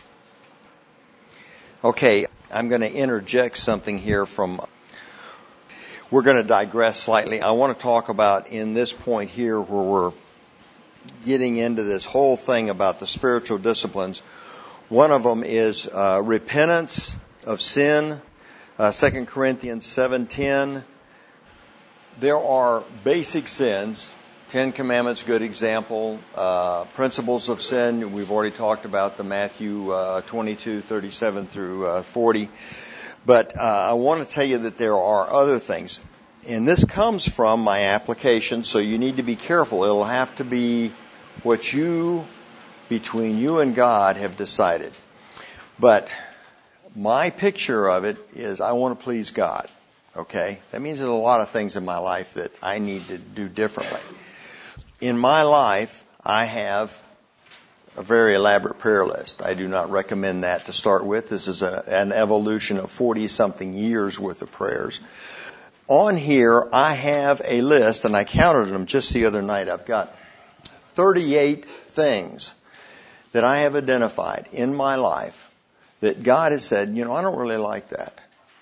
Okay, I'm going to interject something here from, we're going to digress slightly. I want to talk about in this point here where we're getting into this whole thing about the spiritual disciplines. One of them is uh, repentance of sin, uh, Second Corinthians seven ten. There are basic sins. Ten Commandments, good example. Uh, principles of sin, we've already talked about the Matthew uh, twenty-two, thirty-seven through uh, forty. But uh, I want to tell you that there are other things. And this comes from my application, so you need to be careful. It'll have to be what you, between you and God, have decided. But my picture of it is I want to please God. Okay? That means there's a lot of things in my life that I need to do differently. In my life, I have a very elaborate prayer list. I do not recommend that to start with. This is a, an evolution of forty-something years worth of prayers. on here I have a list, and I counted them just the other night. I've got thirty-eight things that I have identified in my life that God has said, you know, I don't really like that.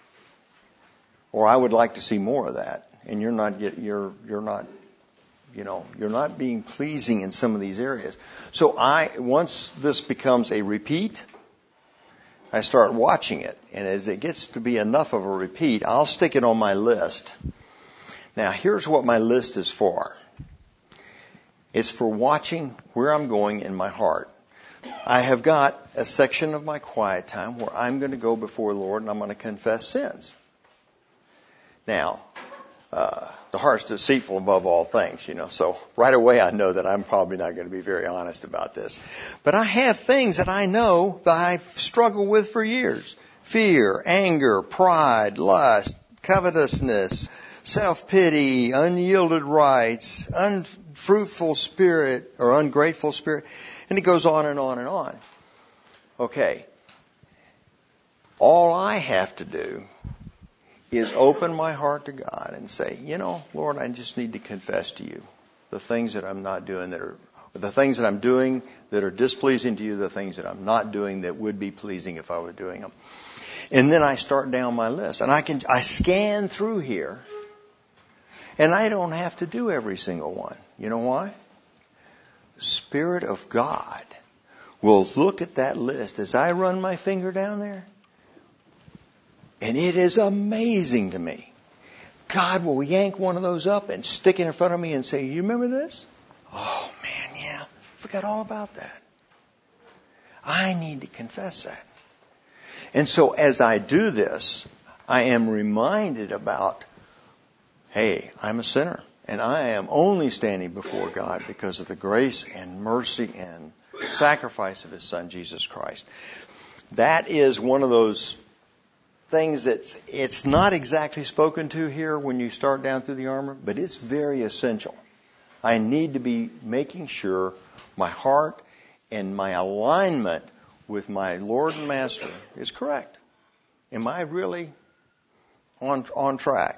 Or I would like to see more of that. And you're not get, you're you're not you know, you're not being pleasing in some of these areas. So I once this becomes a repeat, I start watching it. And as it gets to be enough of a repeat, I'll stick it on my list. Now, here's what my list is for. It's for watching where I'm going in my heart. I have got a section of my quiet time where I'm going to go before the Lord and I'm going to confess sins. Now, uh, the heart's deceitful above all things, you know, so right away I know that I'm probably not going to be very honest about this. But I have things that I know that I've struggled with for years. Fear, anger, pride, lust, covetousness, self-pity, unyielded rights, unfruitful spirit or ungrateful spirit. And it goes on and on and on. Okay. All I have to do is open my heart to God and say, you know, Lord, I just need to confess to you the things that I'm not doing that are, the things that I'm doing that are displeasing to you, the things that I'm not doing that would be pleasing if I were doing them. And then I start down my list. And I can, I scan through here, and I don't have to do every single one. You know why? The Spirit of God will look at that list as I run my finger down there. And it is amazing to me. God will yank one of those up and stick it in front of me and say, you remember this? Oh, man, yeah. Forgot all about that. I need to confess that. And so as I do this, I am reminded about, hey, I'm a sinner. And I am only standing before God because of the grace and mercy and sacrifice of His Son, Jesus Christ. That is one of those things that it's not exactly spoken to here when you start down through the armor, but it's very essential. I need to be making sure my heart and my alignment with my Lord and Master is correct. Am I really on on track?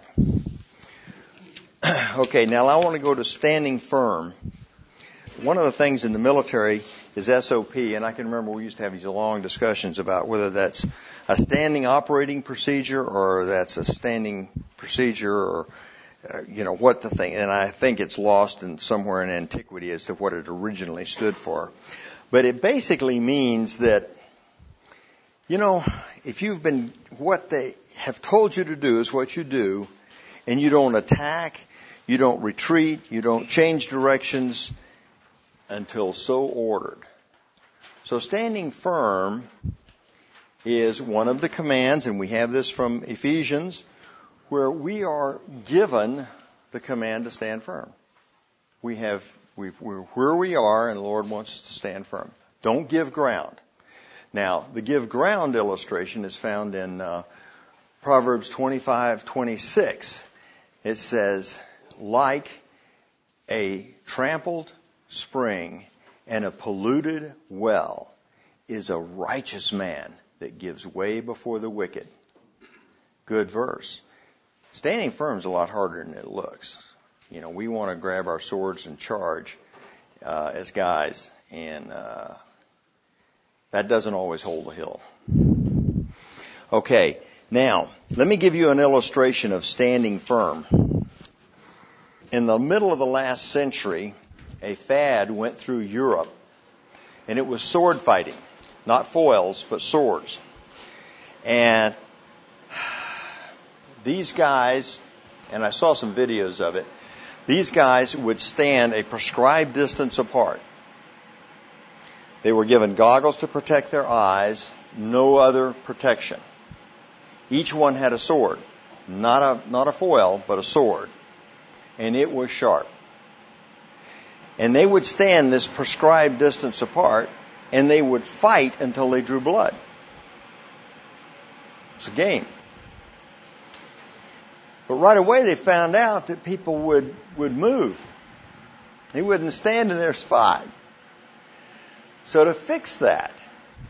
Okay, now I want to go to standing firm. One of the things in the military is S O P, and I can remember we used to have these long discussions about whether that's a standing operating procedure or that's a standing procedure or, uh, you know, what the thing. And I think it's lost in somewhere in antiquity as to what it originally stood for. But it basically means that, you know, if you've been, what they have told you to do is what you do, and you don't attack, you don't retreat, you don't change directions until so ordered. So standing firm is one of the commands, and we have this from Ephesians, where we are given the command to stand firm. We have, we, we're where we are, and the Lord wants us to stand firm. Don't give ground. Now, the give ground illustration is found in uh, Proverbs twenty-five twenty-six. It says, like a trampled spring and a polluted well is a righteous man that gives way before the wicked. Good verse. Standing firm is a lot harder than it looks. You know, we want to grab our swords and charge uh, as guys, and uh, that doesn't always hold a hill. Okay, now, let me give you an illustration of standing firm. In the middle of the last century, a fad went through Europe, and it was sword fighting. Not foils, but swords. And these guys, and I saw some videos of it, these guys would stand a prescribed distance apart. They were given goggles to protect their eyes, no other protection. Each one had a sword. Not a, not a foil, but a sword. And it was sharp. And they would stand this prescribed distance apart, and they would fight until they drew blood. It's a game. But right away they found out that people would, would move. They wouldn't stand in their spot. So to fix that,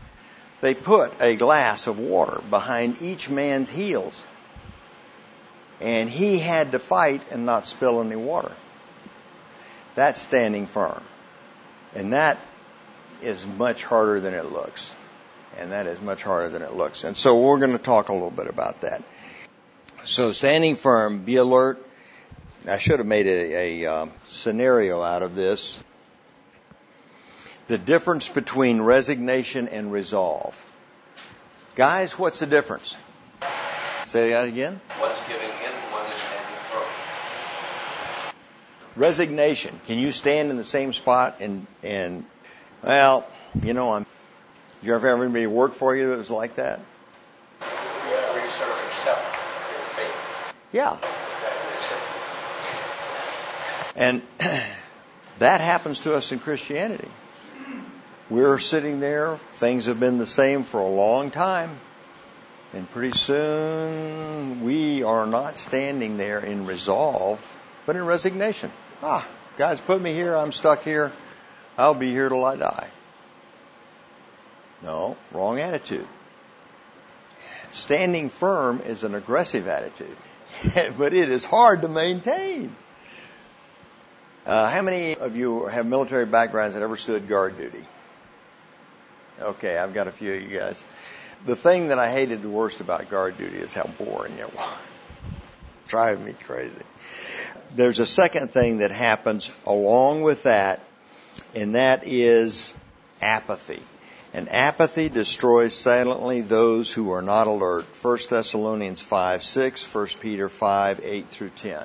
they put a glass of water behind each man's heels. And he had to fight and not spill any water. That's standing firm. And that is much harder than it looks. And that is much harder than it looks. And so we're going to talk a little bit about that. So standing firm, be alert. I should have made a, a um, scenario out of this. The difference between resignation and resolve. Guys, what's the difference? Say that again. One's giving in, one is standing firm. Resignation. Can you stand in the same spot and, and well, you know, I'm, did you ever have anybody work for you that was like that? Yeah, where you sort of accept your fate. Yeah. And that happens to us in Christianity. We're sitting there, things have been the same for a long time, and pretty soon we are not standing there in resolve, but in resignation. Ah, God's put me here, I'm stuck here, I'll be here till I die. No, wrong attitude. Standing firm is an aggressive attitude, but it is hard to maintain. Uh, how many of you have military backgrounds that ever stood guard duty? Okay, I've got a few of you guys. The thing that I hated the worst about guard duty is how boring it was. Driving me crazy. There's a second thing that happens along with that, and that is apathy. And apathy destroys silently those who are not alert. First Thessalonians five six, First Peter five eight through ten.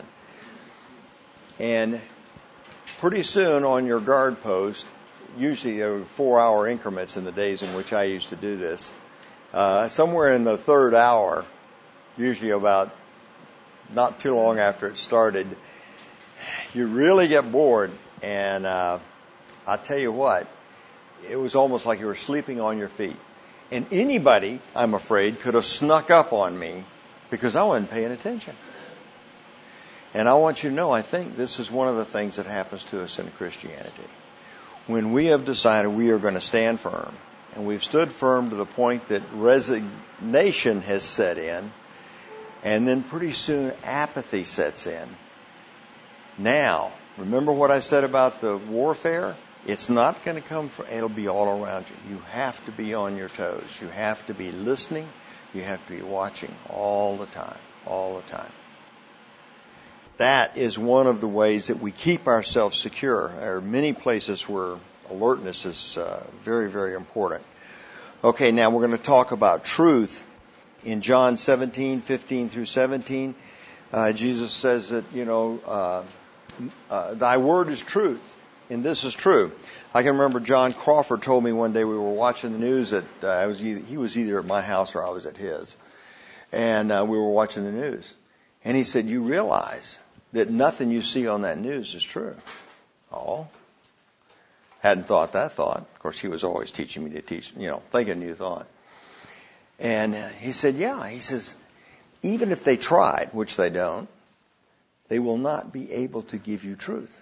And pretty soon on your guard post, usually there were four-hour increments in the days in which I used to do this. Uh, somewhere in the third hour, usually about not too long after it started, you really get bored. And uh, I'll tell you what, it was almost like you were sleeping on your feet. And anybody, I'm afraid, could have snuck up on me because I wasn't paying attention. And I want you to know, I think this is one of the things that happens to us in Christianity. When we have decided we are going to stand firm, and we've stood firm to the point that resignation has set in, and then pretty soon apathy sets in. Now, remember what I said about the warfare? It's not going to come from, it'll be all around you. You have to be on your toes. You have to be listening. You have to be watching all the time, all the time. That is one of the ways that we keep ourselves secure. There are many places where alertness is uh, very, very important. Okay, now we're going to talk about truth. In John seventeen, fifteen through seventeen, uh, Jesus says that, you know, uh, uh, thy word is truth, and this is true. I can remember John Crawford told me one day we were watching the news that uh, I was either, he was either at my house or I was at his, and uh, we were watching the news. And he said, you realize that nothing you see on that news is true. Oh. Hadn't thought that thought. Of course, he was always teaching me to teach, you know, think a new thought. And he said, yeah, he says, even if they tried, which they don't, they will not be able to give you truth.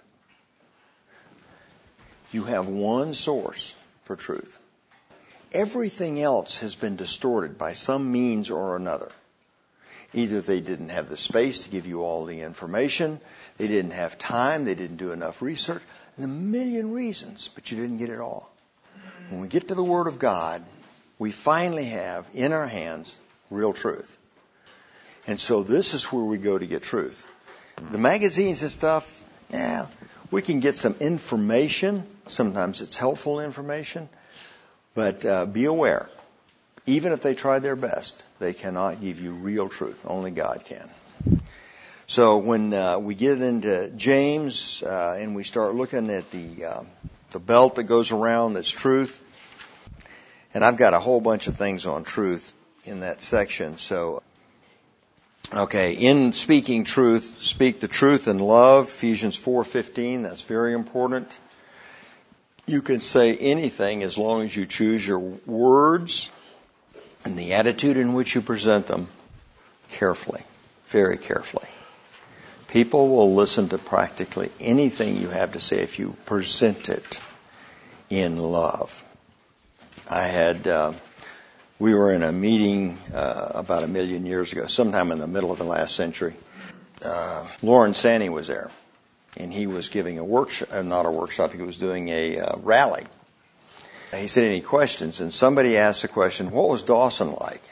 You have one source for truth. Everything else has been distorted by some means or another. Either they didn't have the space to give you all the information, they didn't have time, they didn't do enough research. There's a million reasons, but you didn't get it all. When we get to the Word of God, we finally have in our hands real truth. And so this is where we go to get truth. The magazines and stuff, yeah, we can get some information. Sometimes it's helpful information. But uh, be aware, even if they try their best, they cannot give you real truth. Only God can. So when uh, we get into James uh, and we start looking at the uh, the belt that goes around that's truth, and I've got a whole bunch of things on truth in that section. So, okay, in speaking truth, speak the truth in love. Ephesians four fifteen. That's very important. You can say anything as long as you choose your words and the attitude in which you present them carefully, very carefully. People will listen to practically anything you have to say if you present it in love. I had uh, We were in a meeting uh, about a million years ago, sometime in the middle of the last century. Uh, Lauren Sanny was there, and he was giving a workshop, uh, not a workshop, he was doing a uh, rally. He said, any questions? And somebody asked the question, what was Dawson like?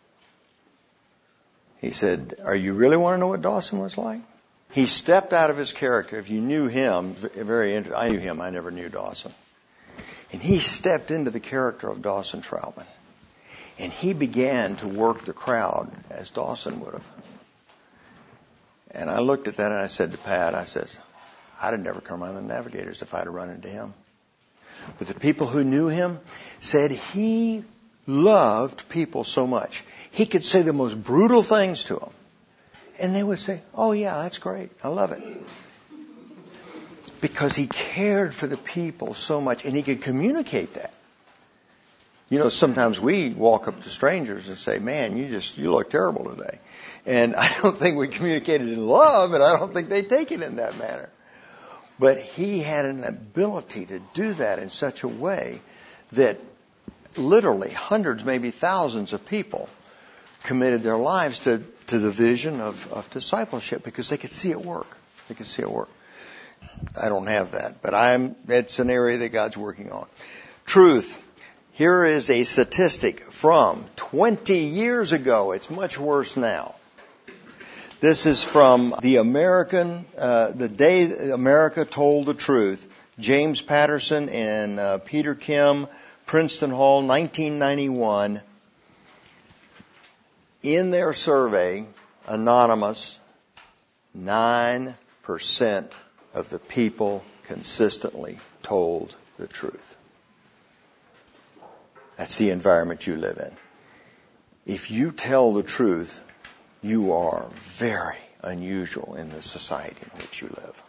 He said, are you really want to know what Dawson was like? He stepped out of his character. If you knew him, very interesting. I knew him, I never knew Dawson. And he stepped into the character of Dawson Troutman. And he began to work the crowd as Dawson would have. And I looked at that and I said to Pat, I says, I'd have never come on the Navigators if I'd have run into him. But the people who knew him said he loved people so much. He could say the most brutal things to them. And they would say, oh yeah, that's great. I love it. Because he cared for the people so much, and he could communicate that. You know, sometimes we walk up to strangers and say, man, you just, you look terrible today. And I don't think we communicated in love, and I don't think they take it in that manner. But he had an ability to do that in such a way that literally hundreds, maybe thousands of people committed their lives to, to the vision of, of discipleship because they could see it work. They could see it work. I don't have that, but I'm, it's an area that God's working on. Truth. Here is a statistic from twenty years ago. It's much worse now. This is from the American, uh, the day America told the truth. James Patterson and uh, Peter Kim, Princeton Hall, nineteen ninety-one. In their survey, anonymous, nine percent of the people consistently told the truth. That's the environment you live in. If you tell the truth, you are very unusual in the society in which you live.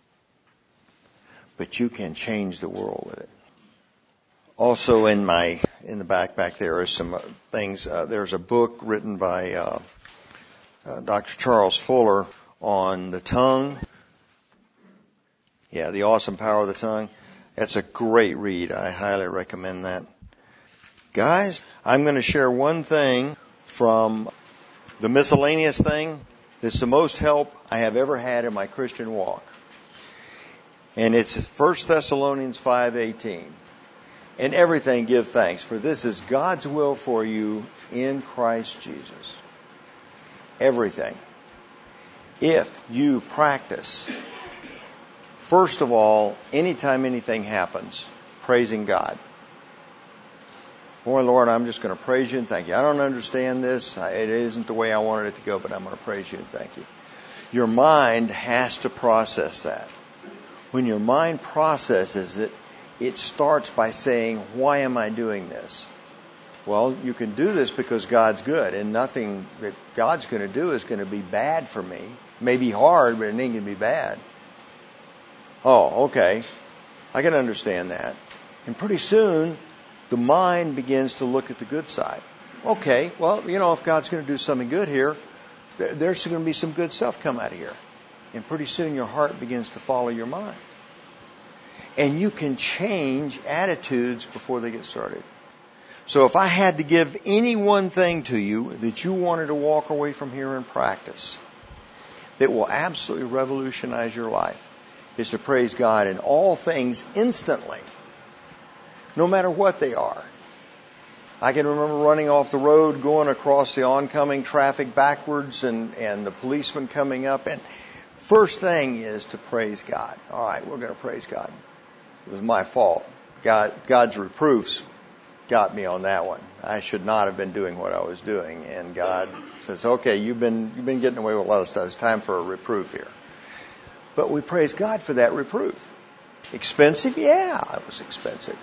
But you can change the world with it. Also in my, in the backpack there are some things, uh, there's a book written by uh, uh, Doctor Charles Fuller on the tongue. Yeah, The Awesome Power of the Tongue. That's a great read. I highly recommend that. Guys, I'm going to share one thing from the miscellaneous thing. It's the most help I have ever had in my Christian walk. And it's First Thessalonians five eighteen. In everything give thanks, for this is God's will for you in Christ Jesus. Everything. If you practice, first of all, anytime anything happens, praising God. Boy, Lord, I'm just going to praise you and thank you. I don't understand this. It isn't the way I wanted it to go, but I'm going to praise you and thank you. Your mind has to process that. When your mind processes it, it starts by saying, why am I doing this? Well, you can do this because God's good, and nothing that God's going to do is going to be bad for me. It may be hard, but it ain't going to be bad. Oh, okay. I can understand that. And pretty soon, the mind begins to look at the good side. Okay, well, you know, if God's going to do something good here, there's going to be some good stuff come out of here. And pretty soon your heart begins to follow your mind. And you can change attitudes before they get started. So if I had to give any one thing to you that you wanted to walk away from here and practice that will absolutely revolutionize your life, is to praise God in all things instantly, no matter what they are. I can remember running off the road, going across the oncoming traffic backwards, and, and the policeman coming up. And first thing is to praise God. All right, we're going to praise God. It was my fault. God, God's reproofs got me on that one. I should not have been doing what I was doing. And God says, okay, you've been, you've been getting away with a lot of stuff. It's time for a reproof here. But we praise God for that reproof. Expensive? Yeah, it was expensive.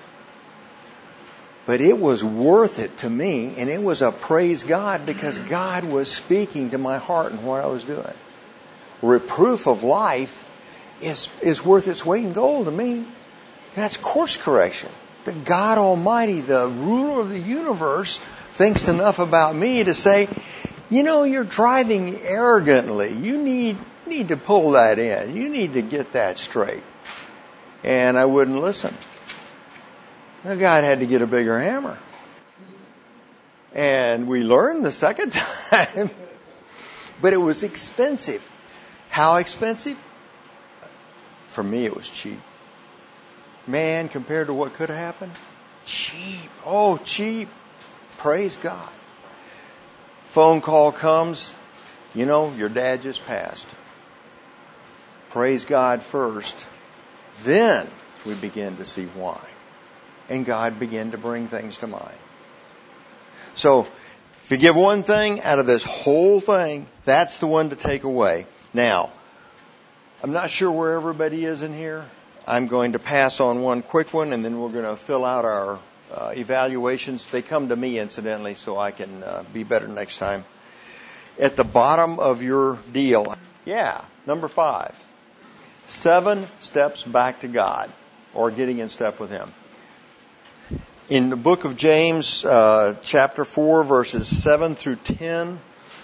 But it was worth it to me, and it was a praise God because God was speaking to my heart and what I was doing. Reproof of life is, is worth its weight in gold to me. That's course correction. The God Almighty, the ruler of the universe, thinks enough about me to say, you know, you're driving arrogantly. You need, need to pull that in. You need to get that straight. And I wouldn't listen. God had to get a bigger hammer. And we learned the second time. But it was expensive. How expensive? For me, it was cheap. Man, compared to what could have happened, cheap. Oh, cheap. Praise God. Phone call comes. You know, your dad just passed. Praise God first. Then we begin to see why. And God began to bring things to mind. So, if you give one thing out of this whole thing, that's the one to take away. Now, I'm not sure where everybody is in here. I'm going to pass on one quick one, and then we're going to fill out our uh, evaluations. They come to me, incidentally, so I can uh, be better next time. At the bottom of your deal, yeah, number five, seven steps back to God, or getting in step with Him. In the book of James, uh, chapter four, verses seven through ten,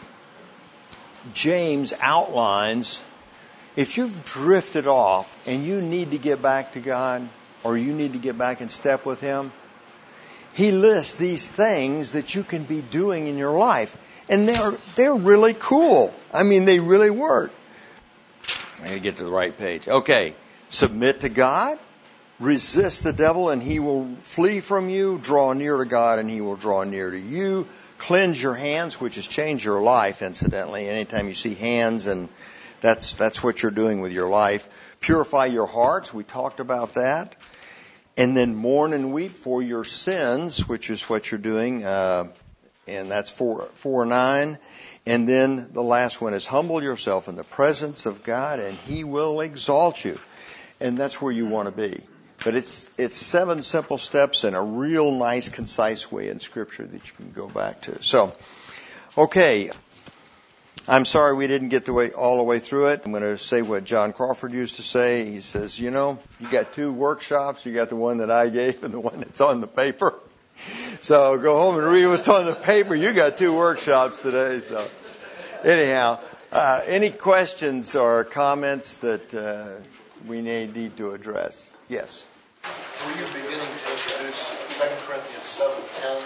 James outlines, if you've drifted off and you need to get back to God, or you need to get back in step with Him, he lists these things that you can be doing in your life. And they're, they're really cool. I mean, they really work. I gotta get to the right page. Okay. Submit to God. Resist the devil and he will flee from you. Draw near to God and He will draw near to you. Cleanse your hands, which has changed your life, incidentally. Anytime you see hands, and that's that's what you're doing with your life. Purify your hearts. We talked about that. And then mourn and weep for your sins, which is what you're doing. Uh, and that's four, four nine. And then the last one is humble yourself in the presence of God and He will exalt you. And that's where you want to be. But it's it's seven simple steps in a real nice, concise way in Scripture that you can go back to. So, okay. I'm sorry we didn't get the way, all the way through it. I'm going to say what John Crawford used to say. He says, you know, you got two workshops. You got the one that I gave and the one that's on the paper. So go home and read what's on the paper. You got two workshops today. So anyhow, uh, any questions or comments that uh, we may need to address? Yes. Were you beginning to introduce Second Corinthians seven ten?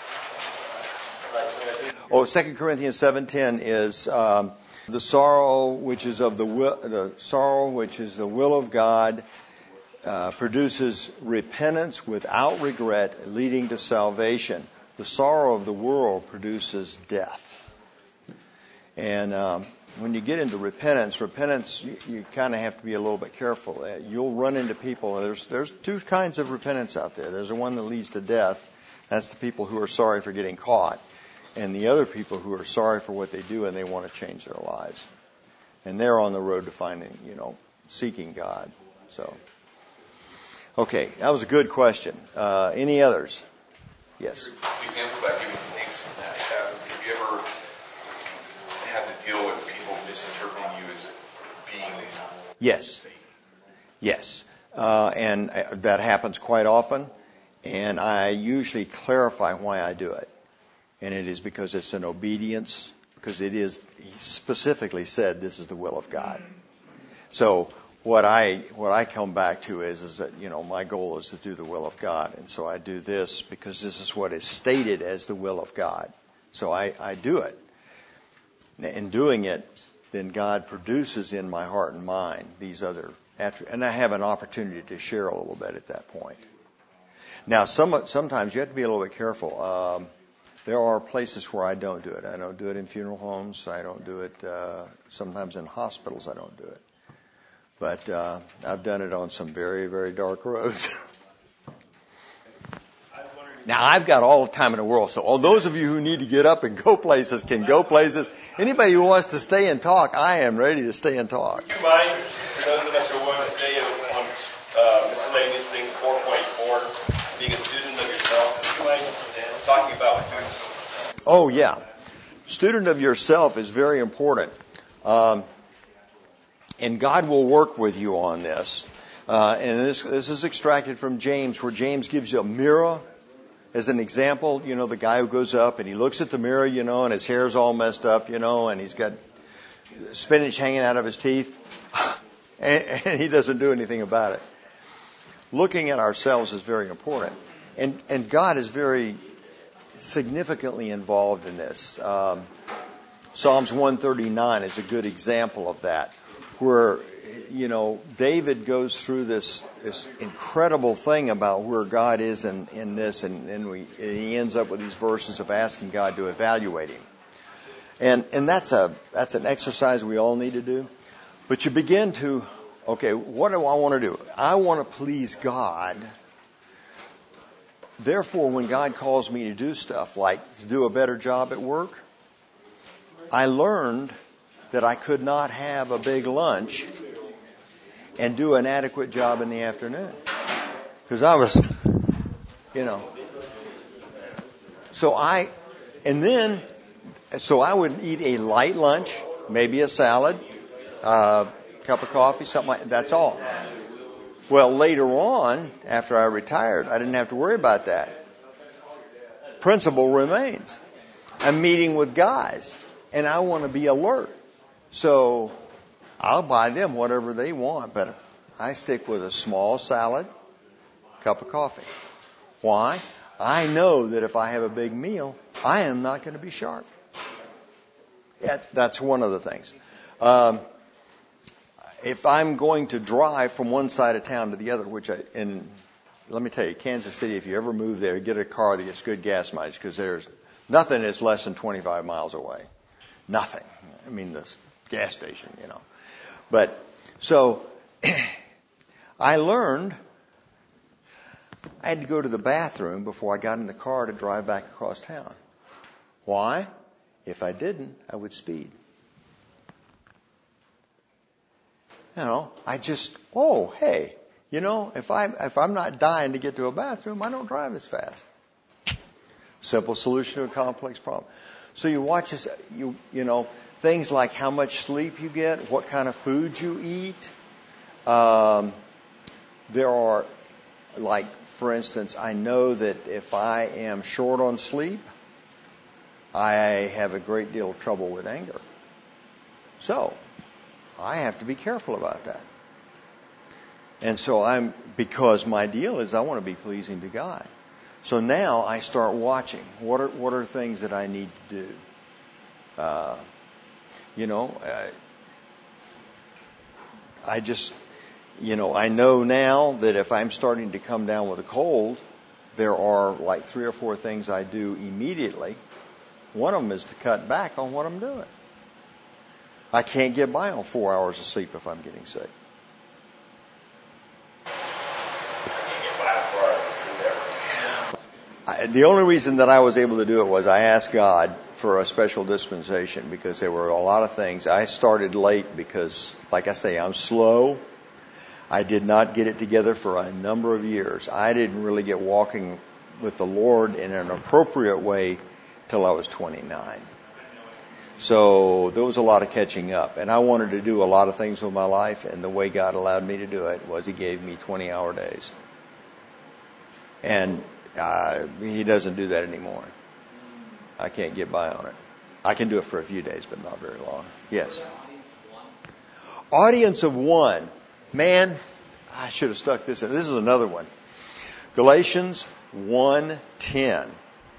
Oh, Second Corinthians seven ten is um, the sorrow which is of the will, the sorrow which is the will of God uh, produces repentance without regret, leading to salvation. The sorrow of the world produces death. And um, when you get into repentance, repentance, you, you kind of have to be a little bit careful. Uh, you'll run into people. There's there's two kinds of repentance out there. There's the one that leads to death. That's the people who are sorry for getting caught. And the other people who are sorry for what they do and they want to change their lives. And they're on the road to finding, you know, seeking God. So, okay, that was a good question. Uh, any others? Yes. Example about giving thanks. Have you ever had to deal with people misinterpreting you as being? Yes. Yes. Uh, and that happens quite often. And I usually clarify why I do it. And it is because it's an obedience, because it is, he specifically said this is the will of God. So what I what I come back to is is that, you know, my goal is to do the will of God. And so I do this because this is what is stated as the will of God. So I, I do it. In doing it, then God produces in my heart and mind these other attributes. And I have an opportunity to share a little bit at that point. Now, some, sometimes you have to be a little bit careful. Um, There are places where I don't do it. I don't do it in funeral homes. I don't do it uh, sometimes in hospitals. I don't do it. But uh, I've done it on some very, very dark roads. Now, I've got all the time in the world. So all those of you who need to get up and go places can go places. Anybody who wants to stay and talk, I am ready to stay and talk. Do you mind, for those of us who want to stay on uh, miscellaneous things, four point four, being a student of yourself, do you mind talking about what you're doing? Oh, yeah. Student of yourself is very important. Um, and God will work with you on this. Uh, and this, this is extracted from James, where James gives you a mirror as an example. You know, the guy who goes up and he looks at the mirror, you know, and his hair's all messed up, you know, and he's got spinach hanging out of his teeth. and, and he doesn't do anything about it. Looking at ourselves is very important. And, and God is very significantly involved in this. Um, Psalms one thirty-nine is a good example of that, where, you know, David goes through this, this incredible thing about where God is in, in this, and, and, we, and he ends up with these verses of asking God to evaluate him. And, and that's a, that's an exercise we all need to do. But you begin to, okay, what do I want to do? I want to please God. Therefore, when God calls me to do stuff like to do a better job at work, I learned that I could not have a big lunch and do an adequate job in the afternoon. Because I was, you know. So I, and then, so I would eat a light lunch, maybe a salad, a uh, cup of coffee, something like that. That's all. Well, later on, after I retired, I didn't have to worry about that. Principle remains. I'm meeting with guys, and I want to be alert. So I'll buy them whatever they want, but I stick with a small salad, cup of coffee. Why? I know that if I have a big meal, I am not going to be sharp. Yeah, that's one of the things. Um, if I'm going to drive from one side of town to the other, which I, and let me tell you, Kansas City, if you ever move there, get a car that gets good gas mileage, because there's nothing that's less than twenty-five miles away. Nothing. I mean, the gas station, you know. But, so, I learned I had to go to the bathroom before I got in the car to drive back across town. Why? If I didn't, I would speed. You know, I just, oh, hey, you know, if I'm, if I'm not dying to get to a bathroom, I don't drive as fast. Simple solution to a complex problem. So you watch this, you, you know, things like how much sleep you get, what kind of food you eat. Um, there are, like, for instance, I know that if I am short on sleep, I have a great deal of trouble with anger. So, I have to be careful about that. And so I'm, because my deal is I want to be pleasing to God. So now I start watching. What are, what are things that I need to do? Uh, you know, I, I just, you know, I know now that if I'm starting to come down with a cold, there are like three or four things I do immediately. One of them is to cut back on what I'm doing. I can't get by on four hours of sleep if I'm getting sick. I, the only reason that I was able to do it was I asked God for a special dispensation, because there were a lot of things. I started late because, like I say, I'm slow. I did not get it together for a number of years. I didn't really get walking with the Lord in an appropriate way till I was twenty-nine. So there was a lot of catching up. And I wanted to do a lot of things with my life, and the way God allowed me to do it was He gave me twenty-hour days. And uh, He doesn't do that anymore. I can't get by on it. I can do it for a few days, but not very long. Yes? Audience of one. Man, I should have stuck this in. This is another one. Galatians one ten.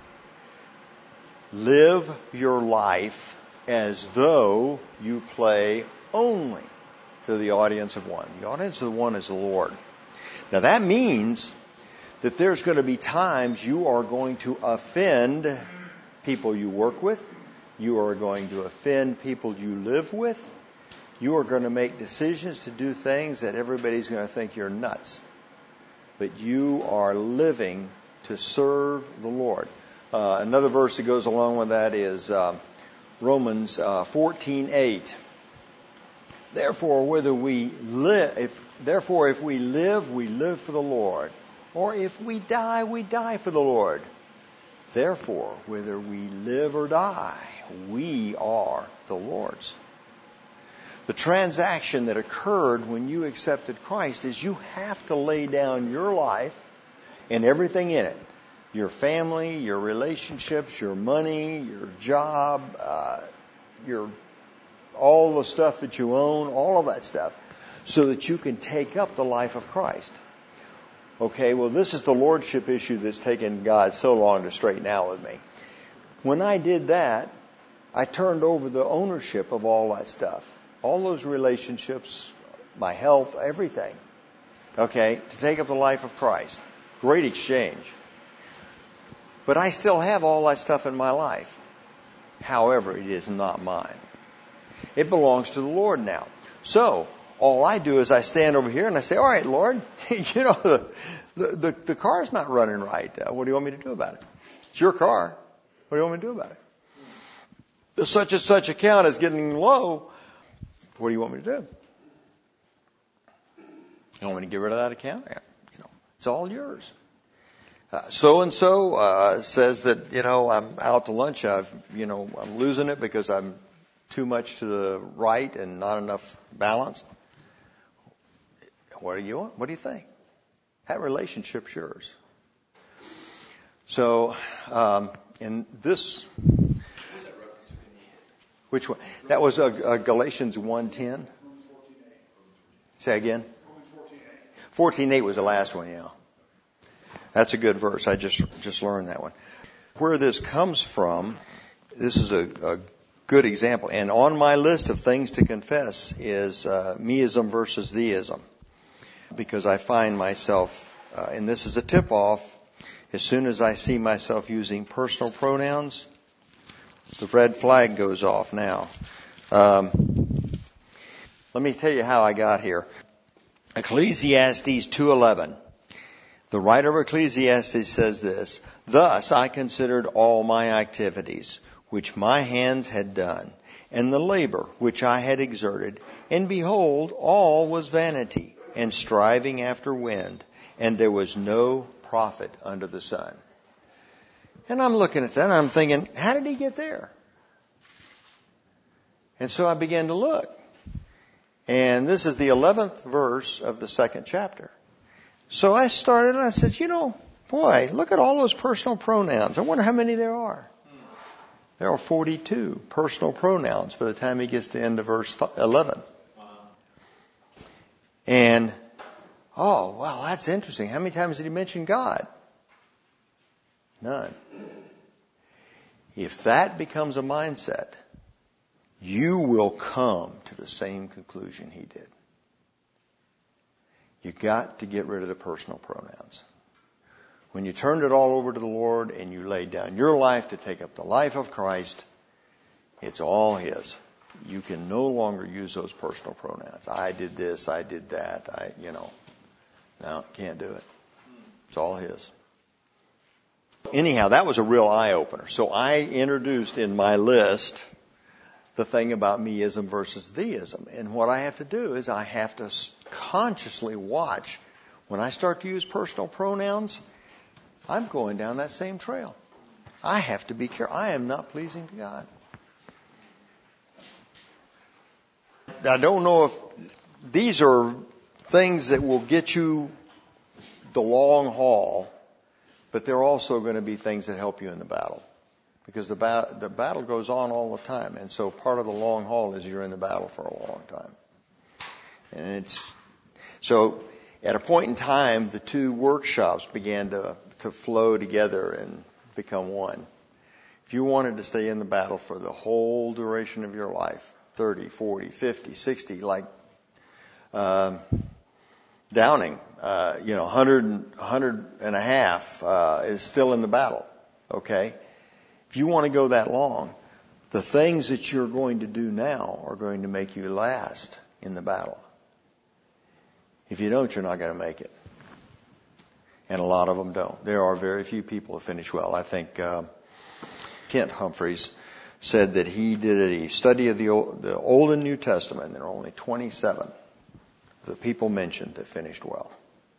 Live your life as though you play only to the audience of one. The audience of one is the Lord. Now that means that there's going to be times you are going to offend people you work with. You are going to offend people you live with. You are going to make decisions to do things that everybody's going to think you're nuts. But you are living to serve the Lord. Uh, another verse that goes along with that is uh, Romans uh, fourteen eight. Therefore, whether we live, if therefore if we live, we live for the Lord, or if we die, we die for the Lord. Therefore, whether we live or die, we are the Lord's. The transaction that occurred when you accepted Christ is you have to lay down your life and everything in it. Your family, your relationships, your money, your job, uh, your all the stuff that you own, all of that stuff, so that you can take up the life of Christ. Okay, well, this is the lordship issue that's taken God so long to straighten out with me. When I did that, I turned over the ownership of all that stuff. All those relationships, my health, everything. Okay, to take up the life of Christ. Great exchange. But I still have all that stuff in my life. However, it is not mine. It belongs to the Lord now. So, all I do is I stand over here and I say, all right, Lord, you know, the, the, the, the car's not running right. Uh, what do you want me to do about it? It's your car. What do you want me to do about it? The such and such account is getting low. What do you want me to do? You want me to get rid of that account? Yeah, you know, it's all yours. Uh, so and so uh, says that, you know, I'm out to lunch. I've, you know, I'm losing it because I'm too much to the right and not enough balance. What do you want? What do you think? That relationship's yours. So, um, in this, which one? That was a, a Galatians one ten. Say again. fourteen eight was the last one, yeah. That's a good verse. I just just learned that one. Where this comes from, this is a, a good example. And on my list of things to confess is uh, meism versus theism. Because I find myself, uh, and this is a tip-off, as soon as I see myself using personal pronouns, the red flag goes off now. Um, let me tell you how I got here. Ecclesiastes two eleven. The writer of Ecclesiastes says this, "Thus I considered all my activities, which my hands had done, and the labor which I had exerted, and behold, all was vanity, and striving after wind, and there was no profit under the sun." And I'm looking at that and I'm thinking, how did he get there? And so I began to look. And this is the eleventh verse of the second chapter. So I started and I said, you know, boy, look at all those personal pronouns. I wonder how many there are. There are forty-two personal pronouns by the time he gets to the end of verse eleven. And, oh, wow, that's interesting. How many times did he mention God? None. If that becomes a mindset, you will come to the same conclusion he did. You got to get rid of the personal pronouns. When you turned it all over to the Lord and you laid down your life to take up the life of Christ, it's all His. You can no longer use those personal pronouns. I did this, I did that, I, you know. No, can't do it. It's all His. Anyhow, that was a real eye-opener. So I introduced in my list the thing about meism versus theism. And what I have to do is I have to consciously watch. When I start to use personal pronouns, I'm going down that same trail. I have to be careful. I am not pleasing to God. I don't know if these are things that will get you the long haul, but they're also going to be things that help you in the battle. Because the, ba- the battle goes on all the time. And so part of the long haul is you're in the battle for a long time. And it's, so at a point in time, the two workshops began to, to flow together and become one. If you wanted to stay in the battle for the whole duration of your life, thirty, forty, fifty, sixty, like um, Downing, uh, you know, one hundred, one hundred and a half uh, is still in the battle, okay? If you want to go that long, the things that you're going to do now are going to make you last in the battle. If you don't, you're not going to make it. And a lot of them don't. There are very few people who finish well. I think uh, Kent Humphreys said that he did a study of the Old, the Old and New Testament, and there are only twenty-seven the people mentioned that finished well.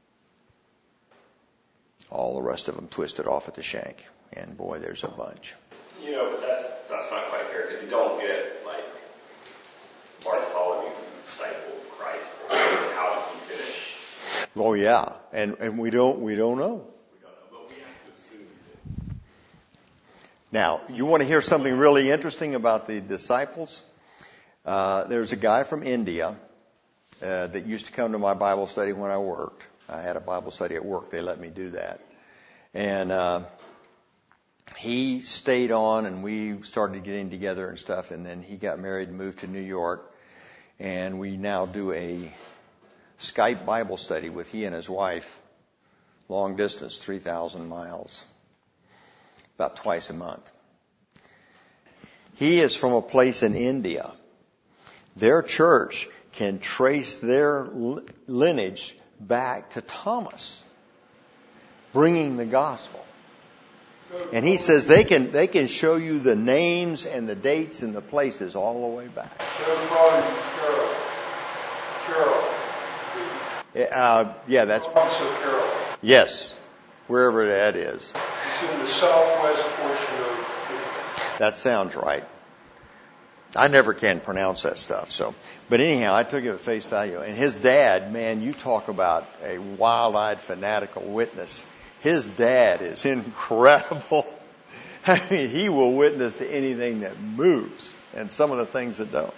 All the rest of them twisted off at the shank. And boy, there's a bunch. You know, but that's that's not quite fair, because you don't get, like, Bartholomew, who discipled Christ, how did he finish? Oh yeah, and and we don't we don't know. We don't know, but we have to assume he did. Now, you want to hear something really interesting about the disciples? Uh, there's a guy from India uh, that used to come to my Bible study when I worked. I had a Bible study at work. They let me do that. And uh, he stayed on, and we started getting together and stuff. And then he got married and moved to New York. And we now do a Skype Bible study with he and his wife, long distance, three thousand miles, about twice a month. He is from a place in India. Their church can trace their lineage back to Thomas, bringing the gospel. And he says they can they can show you the names and the dates and the places all the way back. Carol. Carol. Uh, yeah, that's Also Carol. yes, wherever that is. It's in the southwest portion of. That sounds right. I never can pronounce that stuff. So, but anyhow, I took it at face value. And his dad, man, you talk about a wild-eyed, fanatical witness. His dad is incredible. I mean, he will witness to anything that moves, and some of the things that don't.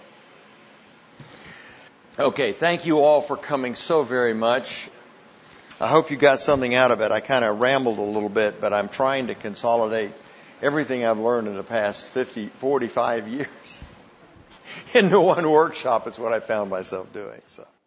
Okay, thank you all for coming so very much. I hope you got something out of it. I kind of rambled a little bit, but I'm trying to consolidate everything I've learned in the past fifty, forty-five years into one workshop is what I found myself doing. So.